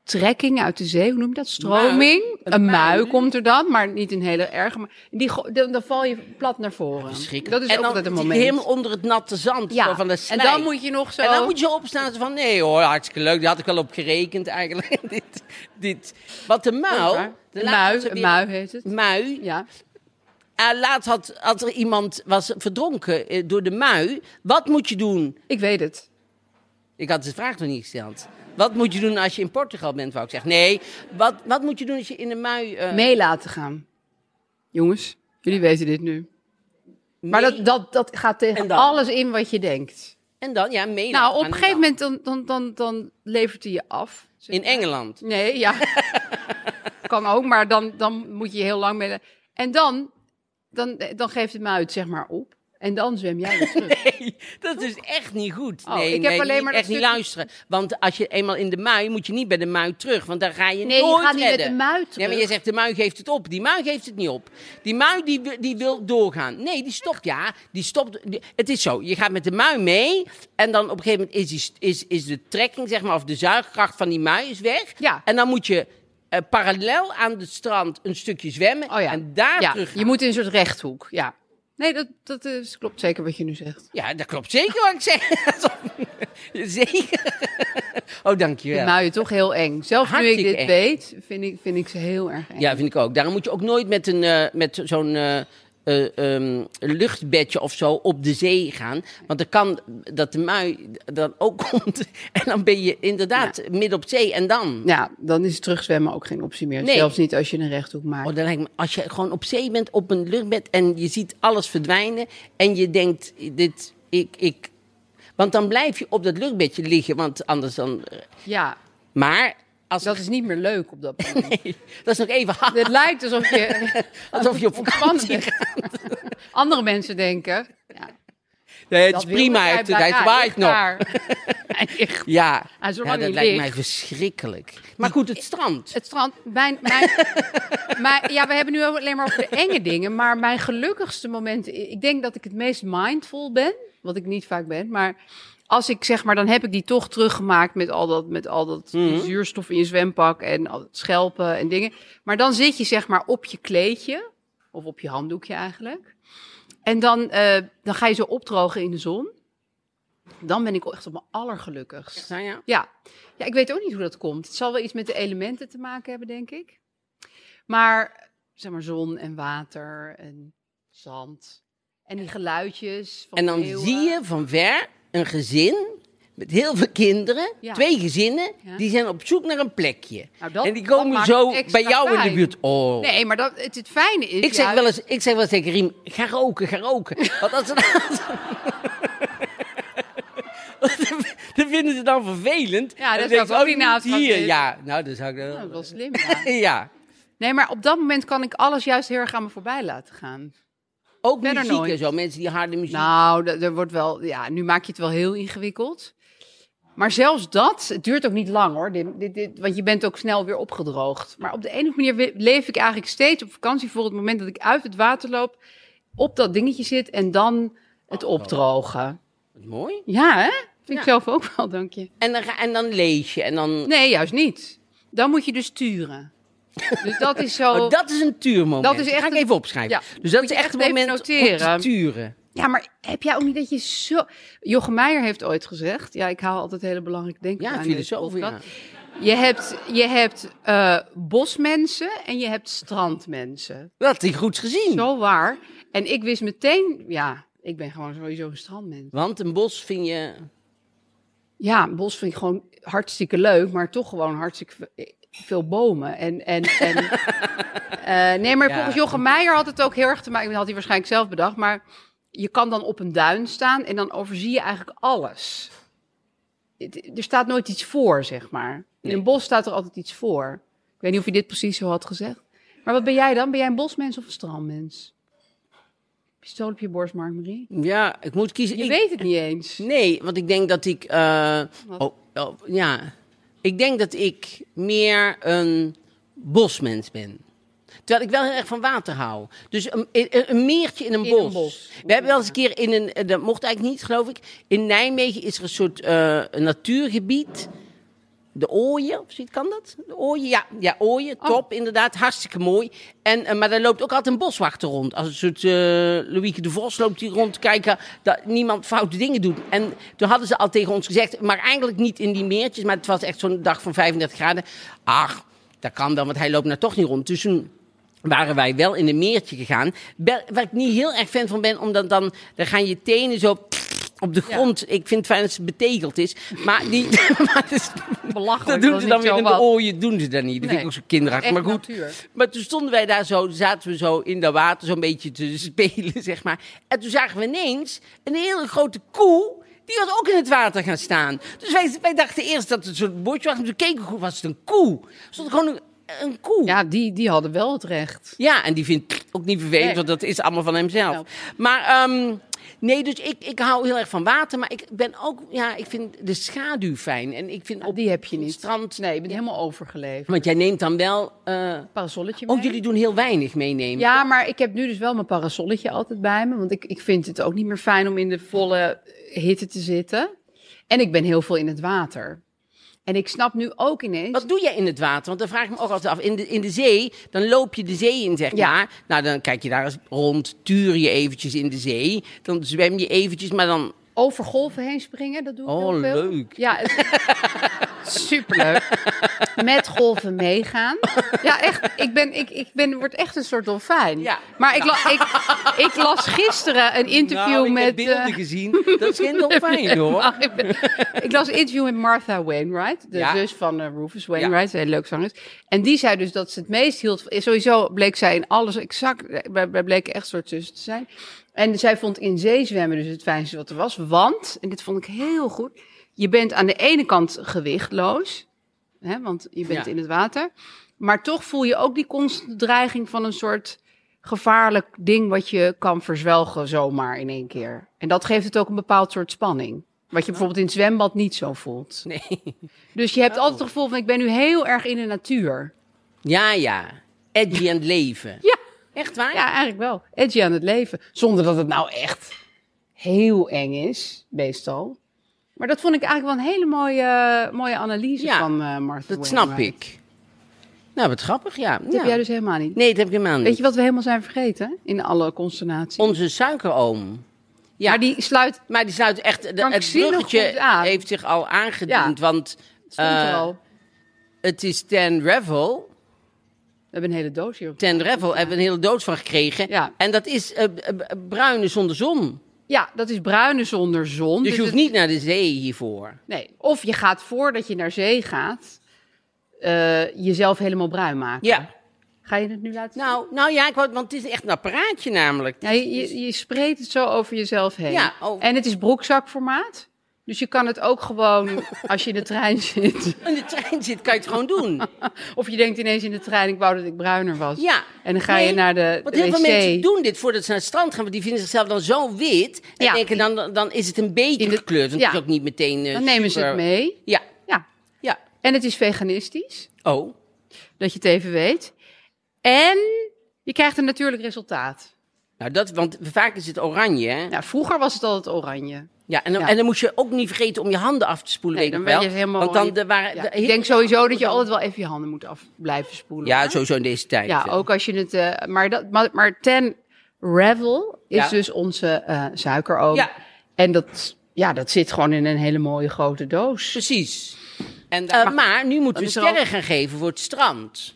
Speaker 5: trekking uit de zee, hoe noem je dat? Stroming.
Speaker 4: Mui.
Speaker 5: Een,
Speaker 4: Een
Speaker 5: mui
Speaker 4: mui.
Speaker 5: komt er dan, maar niet een hele erge. Maar die, go- dan, dan val je plat naar voren.
Speaker 4: Verschrikkelijk.
Speaker 5: Dat is
Speaker 4: en
Speaker 5: ook
Speaker 4: dan
Speaker 5: altijd een
Speaker 4: zit je
Speaker 5: moment.
Speaker 4: helemaal onder het natte zand
Speaker 5: Ja,
Speaker 4: zo van de
Speaker 5: en
Speaker 4: snij.
Speaker 5: dan moet je nog zo...
Speaker 4: En dan moet je opstaan zo van, nee hoor, hartstikke leuk. Daar had ik wel op gerekend eigenlijk. dit, dit. Wat de muil...
Speaker 5: Een
Speaker 4: de
Speaker 5: mui,
Speaker 4: laatste
Speaker 5: een
Speaker 4: weer-
Speaker 5: mui heet het.
Speaker 4: Mui.
Speaker 5: Ja.
Speaker 4: Uh, laatst had, had er iemand was verdronken eh, door de mui. Wat moet je doen?
Speaker 5: Ik weet het.
Speaker 4: Ik had de vraag nog niet gesteld. Wat moet je doen als je in Portugal bent, wou ik zeggen. Nee, wat, wat moet je doen als je in de mui... eh,
Speaker 5: Mee laten gaan. Jongens, jullie weten dit nu. Maar
Speaker 4: mee-
Speaker 5: dat, dat, dat gaat tegen
Speaker 4: En dan?
Speaker 5: alles in wat je denkt.
Speaker 4: En dan, ja, mee.
Speaker 5: Nou,
Speaker 4: laten
Speaker 5: op
Speaker 4: gaan
Speaker 5: een
Speaker 4: en
Speaker 5: gegeven
Speaker 4: dan.
Speaker 5: moment dan, dan, dan, dan levert hij je af.
Speaker 4: In Engeland.
Speaker 5: Nee, ja. Kan ook, maar dan, dan moet je heel lang mee... En dan, dan, dan geeft het me uit, zeg maar, op. En dan zwem jij weer terug.
Speaker 4: Nee, dat is echt niet goed.
Speaker 5: Oh,
Speaker 4: nee,
Speaker 5: ik heb
Speaker 4: nee,
Speaker 5: alleen
Speaker 4: niet-
Speaker 5: maar
Speaker 4: echt
Speaker 5: dat
Speaker 4: niet
Speaker 5: stukje-
Speaker 4: luisteren. Want als je eenmaal in de mui, moet je niet bij de mui terug. Want dan ga je
Speaker 5: Nee, je
Speaker 4: nooit
Speaker 5: gaat niet met
Speaker 4: redden.
Speaker 5: de mui terug.
Speaker 4: Nee, maar je zegt de mui geeft het op. Die mui geeft het niet op. Die mui die, wi- die wil doorgaan. Nee, die stopt. Ja, die stopt. Die- het is zo. Je gaat met de mui mee. En dan op een gegeven moment is, die, st- is, is de trekking, zeg maar, of de zuigkracht van die mui is weg.
Speaker 5: Ja.
Speaker 4: En dan moet je eh, parallel aan het strand een stukje zwemmen.
Speaker 5: Oh ja.
Speaker 4: En daar
Speaker 5: ja,
Speaker 4: terug gaan.
Speaker 5: je moet in een soort rechthoek, ja. Nee, dat, dat is, klopt zeker wat je nu zegt.
Speaker 4: Ja, dat klopt zeker wat ik zeg. Zeker. Oh,
Speaker 5: Ik
Speaker 4: dankjewel.
Speaker 5: vind muien toch heel eng. Zelfs nu ik
Speaker 4: Hartstikke
Speaker 5: dit
Speaker 4: eng.
Speaker 5: weet, vind ik, vind ik ze heel erg eng.
Speaker 4: Ja, vind ik ook. Daarom moet je ook nooit met, een, eh, met zo'n eh, eh, ehm, luchtbedje of zo op de zee gaan. Want dan kan dat de mui dan ook komt. En dan ben je inderdaad midden op zee. En dan?
Speaker 5: Ja, dan is terugzwemmen ook geen optie meer.
Speaker 4: Nee.
Speaker 5: Zelfs niet als je een rechthoek maakt.
Speaker 4: Oh, dan lijkt me, als je gewoon op zee bent op een luchtbed en je ziet alles verdwijnen. En je denkt, dit, ik, ik... Want dan blijf je op dat luchtbedje liggen. Want anders dan...
Speaker 5: Ja,
Speaker 4: Maar... Als
Speaker 5: dat is niet meer leuk op dat moment.
Speaker 4: Nee, dat is nog even hard.
Speaker 5: Het lijkt alsof je,
Speaker 4: Alsof je op
Speaker 5: ontspannen
Speaker 4: vakantie
Speaker 5: bent. Andere mensen denken... Ja,
Speaker 4: Nee, het
Speaker 5: dat
Speaker 4: is prima,
Speaker 5: wilde
Speaker 4: hij
Speaker 5: jij
Speaker 4: heeft, hij
Speaker 5: bij-
Speaker 4: waait
Speaker 5: ja,
Speaker 4: nog.
Speaker 5: daar. Hij ligt.
Speaker 4: Ja,
Speaker 5: En zolang
Speaker 4: ja dat
Speaker 5: hij
Speaker 4: lijkt
Speaker 5: ligt-
Speaker 4: mij verschrikkelijk. Maar goed, het strand.
Speaker 5: Het strand, mijn, mijn, mijn, ja, we hebben nu alleen maar over de enge dingen, maar mijn gelukkigste momenten, ik denk dat ik het meest mindful ben, wat ik niet vaak ben, maar als ik zeg maar, dan heb ik die toch teruggemaakt met al dat, met al dat
Speaker 4: Mhm.
Speaker 5: zuurstof in je zwempak en al het schelpen en dingen. Maar dan zit je zeg maar op je kleedje, of op je handdoekje eigenlijk, en dan, eh, dan ga je zo opdrogen in de zon. Dan ben ik echt op mijn allergelukkigst.
Speaker 4: Nou ja.
Speaker 5: Ja. ja, ik weet ook niet hoe dat komt. Het zal wel iets met de elementen te maken hebben, denk ik. Maar, zeg maar, zon en water en zand. En die geluidjes van
Speaker 4: En dan
Speaker 5: meeuwen.
Speaker 4: zie je van ver een gezin met heel veel kinderen,
Speaker 5: Ja.
Speaker 4: twee gezinnen,
Speaker 5: Ja.
Speaker 4: die zijn op zoek naar een plekje.
Speaker 5: Nou, dat-
Speaker 4: en die
Speaker 5: dat
Speaker 4: komen
Speaker 5: maakt
Speaker 4: zo
Speaker 5: het extra
Speaker 4: bij jou in de
Speaker 5: fijn.
Speaker 4: buurt. Oh.
Speaker 5: Nee, maar dat, het, het fijne is...
Speaker 4: Ik zeg,
Speaker 5: juist-
Speaker 4: wel eens, ik zeg wel eens tegen Riem, ga roken, ga roken. Want als ze dan... dat vinden ze dan vervelend.
Speaker 5: Ja, daar
Speaker 4: Dan
Speaker 5: zou
Speaker 4: denken
Speaker 5: ik
Speaker 4: ze,
Speaker 5: ook
Speaker 4: oh,
Speaker 5: niet naast gaan
Speaker 4: hier.
Speaker 5: zitten.
Speaker 4: Ja, nou, dan zou ik...
Speaker 5: Nou, dat
Speaker 4: dat
Speaker 5: was slim, ja.
Speaker 4: ja.
Speaker 5: Nee, maar op dat moment kan ik alles juist heel erg aan me voorbij laten gaan.
Speaker 4: Ook
Speaker 5: Verder
Speaker 4: muziek en
Speaker 5: nooit.
Speaker 4: zo, mensen die harde muziek...
Speaker 5: Nou, dat- er wordt wel... Ja, nu maak je het wel heel ingewikkeld. Maar zelfs dat, het duurt ook niet lang hoor. Dit, dit, dit, want je bent ook snel weer opgedroogd. Maar op de een of andere manier we- leef ik eigenlijk steeds op vakantie voor het moment dat ik uit het water loop, op dat dingetje zit en dan het opdrogen.
Speaker 4: Wat mooi.
Speaker 5: Ja, hè? Vind ik
Speaker 4: Ja.
Speaker 5: zelf ook wel, dank je.
Speaker 4: En dan, ga, en dan lees je en dan...
Speaker 5: Nee, juist niet. Dan moet je dus turen. Dus dat is zo...
Speaker 4: Oh, dat is een tuurmoment.
Speaker 5: Dat is
Speaker 4: Dat
Speaker 5: echt
Speaker 4: ga ik
Speaker 5: een-
Speaker 4: even opschrijven.
Speaker 5: Ja,
Speaker 4: Dus dat
Speaker 5: moet
Speaker 4: is
Speaker 5: je
Speaker 4: echt
Speaker 5: echt
Speaker 4: het
Speaker 5: even
Speaker 4: moment om
Speaker 5: noteren.
Speaker 4: te turen.
Speaker 5: Ja, maar heb jij ook niet dat je zo... Jochem Meijer heeft ooit gezegd... Ja, ik haal altijd hele belangrijke denken
Speaker 4: Ja,
Speaker 5: aan deze
Speaker 4: filosoof, ja.
Speaker 5: podcast. Je hebt, je hebt eh, bosmensen en je hebt strandmensen.
Speaker 4: Dat had ik goed gezien.
Speaker 5: Zo waar. En ik wist meteen... Ja, ik ben gewoon sowieso een strandmens.
Speaker 4: Want een bos vind je...
Speaker 5: Ja, een bos vind ik gewoon hartstikke leuk... maar toch gewoon hartstikke ve- veel bomen. En, en, en, eh, nee, maar
Speaker 4: Ja.
Speaker 5: volgens Jochem Meijer had het ook heel erg te maken... Dat had hij waarschijnlijk zelf bedacht, maar... Je kan dan op een duin staan en dan overzie je eigenlijk alles. Het- Er staat nooit iets voor, zeg maar. In
Speaker 4: Nee.
Speaker 5: een bos staat er altijd iets voor. Ik weet niet of je dit precies zo had gezegd. Maar wat ben jij dan? Ben jij een bosmens of een strandmens? Pistool op je borst, Mark-Marie?
Speaker 4: Ja, ik moet kiezen.
Speaker 5: Je
Speaker 4: Ik-
Speaker 5: weet het niet eens.
Speaker 4: Nee, want ik denk dat ik... eh,
Speaker 5: Wat?
Speaker 4: oh, oh, ja. Ik denk dat ik meer een bosmens ben. Terwijl ik wel heel erg van water hou. Dus een, een, een meertje in een
Speaker 5: In
Speaker 4: bos.
Speaker 5: een bos.
Speaker 4: We hebben wel eens een keer in een... eh, Dat mocht eigenlijk niet, geloof ik. In Nijmegen is er een soort eh, een natuurgebied. de ooien, of zoiets, kan dat? De ooien, ja, ja ooien, top, oh. inderdaad, hartstikke mooi. En, uh, maar daar loopt ook altijd een boswachter rond. Als een soort uh, Louieke de Vos loopt hier rond te kijken dat niemand foute dingen doet. En toen hadden ze al tegen ons gezegd, maar eigenlijk niet in die meertjes, maar het was echt zo'n dag van vijfendertig graden. Ach, dat kan wel, want hij loopt nou toch niet rond. Dus toen waren wij wel in een meertje gegaan. Waar ik niet heel erg fan van ben, omdat dan, dan gaan je tenen zo op de grond. Ja. Ik vind het fijn dat het betegeld is. Maar die maar dus, belachelijk. Dat doen ze dan weer in de ooien. Doen ze dat niet. Dat nee. vind ik ook zo kinderachtig. Maar goed. Natuur. Maar toen stonden wij daar zo, zaten we zo in dat water zo'n beetje te spelen, zeg maar. En toen zagen we ineens een hele grote koe. Die was ook in het water gaan staan. Dus wij, wij dachten eerst dat het zo'n bordje was. En toen keken we, was het een koe? Stond gewoon een, een koe.
Speaker 5: Ja, die, die hadden wel het recht.
Speaker 4: Ja, en die vindt ook niet vervelend, nee. want dat is allemaal van hemzelf. Ja. Maar um, nee, dus ik, ik hou heel erg van water. Maar ik ben ook, ja, ik vind de schaduw fijn. En ik vind
Speaker 5: ja,
Speaker 4: op
Speaker 5: die heb je niet.
Speaker 4: Strand.
Speaker 5: Nee, je bent helemaal overgeleefd.
Speaker 4: Want jij neemt dan wel Uh,
Speaker 5: parasolletje mee.
Speaker 4: Oh, jullie doen heel weinig meenemen.
Speaker 5: Ja, maar ik heb nu dus wel mijn parasolletje altijd bij me. Want ik, ik vind het ook niet meer fijn om in de volle hitte te zitten. En ik ben heel veel in het water. En ik snap nu ook ineens.
Speaker 4: Wat doe jij in het water? Want dan vraag ik me ook altijd af. In de, in de zee, dan loop je de zee in, zeg
Speaker 5: ja.
Speaker 4: maar. Nou, dan kijk je daar eens rond, tuur je eventjes in de zee. Dan zwem je eventjes, maar dan
Speaker 5: over golven heen springen, dat doe ik
Speaker 4: oh,
Speaker 5: heel veel.
Speaker 4: Oh, leuk.
Speaker 5: Ja, superleuk. Met golven meegaan. Ja, echt. Ik ben, ik, ik ben, word echt een soort dolfijn. Ja. Maar ik, la, ik, ik las gisteren een interview
Speaker 4: nou, ik
Speaker 5: met.
Speaker 4: Ik heb beelden uh, gezien. Dat is geen dolfijn, hoor.
Speaker 5: Nou, ik, ben, ik las een interview met Martha Wainwright, de ja. zus van uh, Rufus Wainwright, ja. een heel leuk zanger. En die zei dus dat ze het meest hield. Sowieso bleek zij in alles exact. Wij bleken echt soort zussen te zijn. En zij vond in zee zwemmen dus het fijnste wat er was. Want, en dit vond ik heel goed, je bent aan de ene kant gewichtloos. Hè, want je bent ja. in het water. Maar toch voel je ook die constante dreiging van een soort gevaarlijk ding wat je kan verzwelgen zomaar in één keer. En dat geeft het ook een bepaald soort spanning. Wat je bijvoorbeeld in het zwembad niet zo voelt.
Speaker 4: Nee.
Speaker 5: Dus je hebt
Speaker 4: oh.
Speaker 5: altijd het gevoel van ik ben nu heel erg in de natuur.
Speaker 4: Ja, ja. Edgy aan het leven.
Speaker 5: Ja.
Speaker 4: Echt waar?
Speaker 5: Ja, eigenlijk wel. Edgy aan het leven. Zonder dat het nou echt heel eng is, meestal. Maar dat vond ik eigenlijk wel een hele mooie, mooie analyse ja, van uh, Martha
Speaker 4: dat snap
Speaker 5: Wainwright.
Speaker 4: ik. Nou, wat grappig, ja.
Speaker 5: Dat
Speaker 4: ja.
Speaker 5: heb jij dus helemaal niet.
Speaker 4: Nee, dat heb ik helemaal niet.
Speaker 5: Weet je wat we helemaal zijn vergeten in alle consternaties?
Speaker 4: Onze suikeroom.
Speaker 5: Ja, maar die sluit,
Speaker 4: maar die sluit echt. De, het bruggetje heeft zich al aangediend, ja, want
Speaker 5: stond er uh, al.
Speaker 4: Het is ten Revel.
Speaker 5: We hebben een hele doos hier op.
Speaker 4: Ten Revel hebben we een hele doos van gekregen.
Speaker 5: Ja.
Speaker 4: En dat is uh, uh, bruine zonder zon.
Speaker 5: Ja, dat is bruine zonder zon.
Speaker 4: Dus,
Speaker 5: dus
Speaker 4: je hoeft
Speaker 5: het
Speaker 4: niet naar de zee hiervoor.
Speaker 5: Nee, of je gaat voordat je naar zee gaat, uh, jezelf helemaal bruin maken.
Speaker 4: Ja.
Speaker 5: Ga je het nu laten zien?
Speaker 4: Nou, nou ja, ik wou, want het is echt een apparaatje namelijk.
Speaker 5: Ja, je, je, je spreekt het zo over jezelf heen.
Speaker 4: Ja, over...
Speaker 5: En het is broekzakformaat. Dus je kan het ook gewoon, als je in de trein zit.
Speaker 4: In de trein zit, kan je het gewoon doen.
Speaker 5: Of je denkt ineens in de trein, ik wou dat ik bruiner was.
Speaker 4: Ja.
Speaker 5: En dan ga
Speaker 4: nee,
Speaker 5: je naar de
Speaker 4: Want
Speaker 5: heel
Speaker 4: heel
Speaker 5: wc.
Speaker 4: veel mensen doen dit voordat ze naar het strand gaan. Want die vinden zichzelf dan zo wit. En
Speaker 5: ja.
Speaker 4: denken dan, dan is het een beetje de, gekleurd. Want ja. het is ook niet meteen uh,
Speaker 5: Dan nemen
Speaker 4: super...
Speaker 5: ze het mee.
Speaker 4: Ja.
Speaker 5: ja.
Speaker 4: Ja.
Speaker 5: En het is veganistisch.
Speaker 4: Oh.
Speaker 5: Dat je het even weet. En je krijgt een natuurlijk resultaat.
Speaker 4: Nou, dat, want vaak is het oranje, hè?
Speaker 5: Ja, vroeger was het altijd oranje.
Speaker 4: Ja, en dan,
Speaker 5: ja.
Speaker 4: en dan moest je ook niet vergeten om je handen af te spoelen.
Speaker 5: Nee,
Speaker 4: weet
Speaker 5: dan
Speaker 4: ik wel.
Speaker 5: ben je helemaal.
Speaker 4: Want dan de, waren,
Speaker 5: ja,
Speaker 4: de,
Speaker 5: ik denk sowieso dat je altijd wel even je handen moet af blijven spoelen.
Speaker 4: Ja,
Speaker 5: hoor.
Speaker 4: sowieso in deze tijd.
Speaker 5: Ja, ook als je het. Uh, maar, dat, maar, maar ten Revel is
Speaker 4: ja.
Speaker 5: dus onze uh, suikeroom.
Speaker 4: Ja.
Speaker 5: En dat, ja, dat zit gewoon in een hele mooie grote doos.
Speaker 4: Precies. En, uh, maar, maar nu moeten we sterren ook gaan geven voor het strand.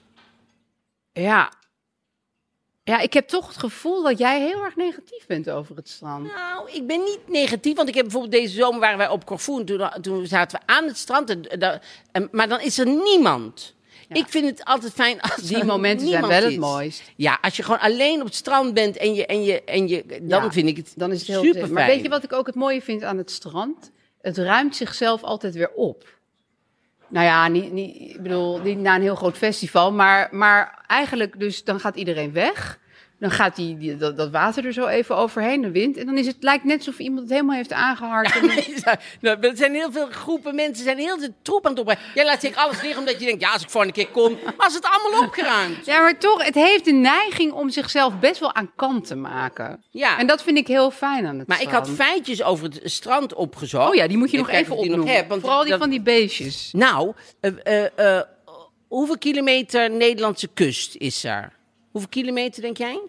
Speaker 5: Ja. Ja, ik heb toch het gevoel dat jij heel erg negatief bent over het strand.
Speaker 4: Nou, ik ben niet negatief, want ik heb bijvoorbeeld deze zomer waren wij op Corfu en toen, toen zaten we aan het strand. En, en, maar dan is er niemand. Ja. Ik vind het altijd fijn als
Speaker 5: die momenten zijn wel het mooist.
Speaker 4: Ja, als je gewoon alleen op het strand bent en je en je en je dan ja, vind ik het dan is het heel super fijn.
Speaker 5: Maar weet je wat ik ook het mooie vind aan het strand? Het ruimt zichzelf altijd weer op. Nou ja, niet, niet, ik bedoel, niet na een heel groot festival, maar, maar eigenlijk dus, dan gaat iedereen weg. Dan gaat die, die, dat, dat water er zo even overheen, de wind. En dan is het, lijkt net alsof iemand het helemaal heeft aangehard.
Speaker 4: Ja, nee, nou, er zijn heel veel groepen mensen, zijn heel veel troep aan het opbrengen. Jij laat zich alles liggen omdat je denkt, ja, als ik volgende keer kom, was het allemaal opgeruimd.
Speaker 5: Ja, maar toch, het heeft de neiging om zichzelf best wel aan kant te maken.
Speaker 4: Ja.
Speaker 5: En dat vind ik heel fijn aan het
Speaker 4: Maar
Speaker 5: strand.
Speaker 4: ik had feitjes over het strand opgezocht.
Speaker 5: Oh ja, die moet je
Speaker 4: Ik
Speaker 5: nog
Speaker 4: kijk
Speaker 5: even
Speaker 4: of ik die nog
Speaker 5: opnoemen.
Speaker 4: heb, want
Speaker 5: Vooral die
Speaker 4: dat-
Speaker 5: van die beestjes.
Speaker 4: Nou, uh, uh, uh, hoeveel kilometer Nederlandse kust is er? Hoeveel kilometer, denk jij?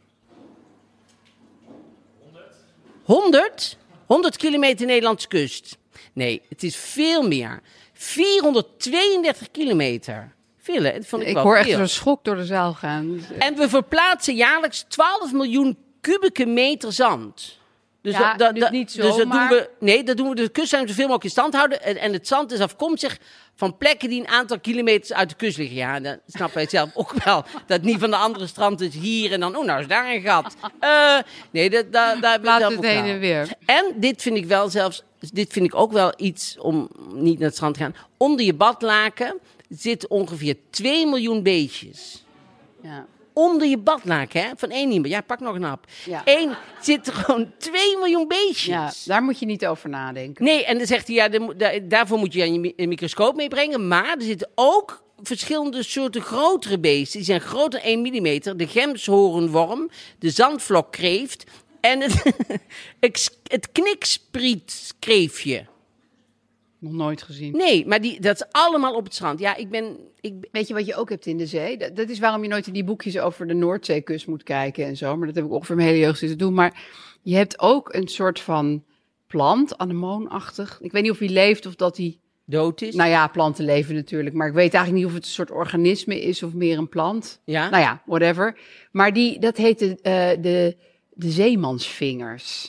Speaker 4: honderd? honderd kilometer Nederlandse kust. Nee, het is veel meer. vierhonderdtweeëndertig kilometer. Veel, hè? Dat vond ik,
Speaker 5: Ik
Speaker 4: wel
Speaker 5: hoor echt
Speaker 4: veel.
Speaker 5: zo'n schok door de zaal gaan.
Speaker 4: En we verplaatsen jaarlijks twaalf miljoen kubieke meter zand. Dus
Speaker 5: Ja,
Speaker 4: dat, dat,
Speaker 5: dus
Speaker 4: dat-
Speaker 5: niet zo,
Speaker 4: dus dat
Speaker 5: maar-
Speaker 4: doen we. Nee, dat doen we de kustlijn zoveel mogelijk in stand houden. En, en het zand is afkomstig van plekken die een aantal kilometers uit de kust liggen. Ja, dat snap jij zelf ook wel. Dat niet van de andere strand is hier en dan, oh, nou is daar een gat. Uh, nee, dat, dat, daar
Speaker 5: Laat
Speaker 4: dat
Speaker 5: het
Speaker 4: ook
Speaker 5: heen
Speaker 4: wel.
Speaker 5: en weer.
Speaker 4: En dit vind ik wel zelfs, dit vind ik ook wel iets om niet naar het strand te gaan. Onder je badlaken zitten ongeveer twee miljoen beestjes.
Speaker 5: Ja.
Speaker 4: Onder je badlaken, hè? Van één iemand. Ja, pak nog een hap.
Speaker 5: Ja.
Speaker 4: Eén zit er gewoon twee miljoen beestjes.
Speaker 5: ja, daar moet je niet over nadenken.
Speaker 4: Nee, en dan zegt hij, ja, de- da- daarvoor moet je aan je mi- een microscoop meebrengen. Maar er zitten ook verschillende soorten grotere beesten. Die zijn groter dan één millimeter. De gemshoornworm, de zandvlokkreeft en het, het kniksprietkreefje.
Speaker 5: Nog nooit gezien.
Speaker 4: Nee, maar die, dat is allemaal op het strand. Ja, ik ben... Ik ben
Speaker 5: Weet je wat je ook hebt in de zee? Dat, dat is waarom je nooit in die boekjes over de Noordzeekust moet kijken en zo. Maar dat heb ik ongeveer mijn hele jeugd zitten doen. Maar je hebt ook een soort van plant, anemoonachtig. Ik weet niet of die leeft of dat die...
Speaker 4: dood is.
Speaker 5: Nou ja, planten leven natuurlijk. Maar ik weet eigenlijk niet of het een soort organisme is of meer een plant.
Speaker 4: Ja?
Speaker 5: Nou ja, whatever. Maar die, dat heet de, eh, de, de zeemansvingers.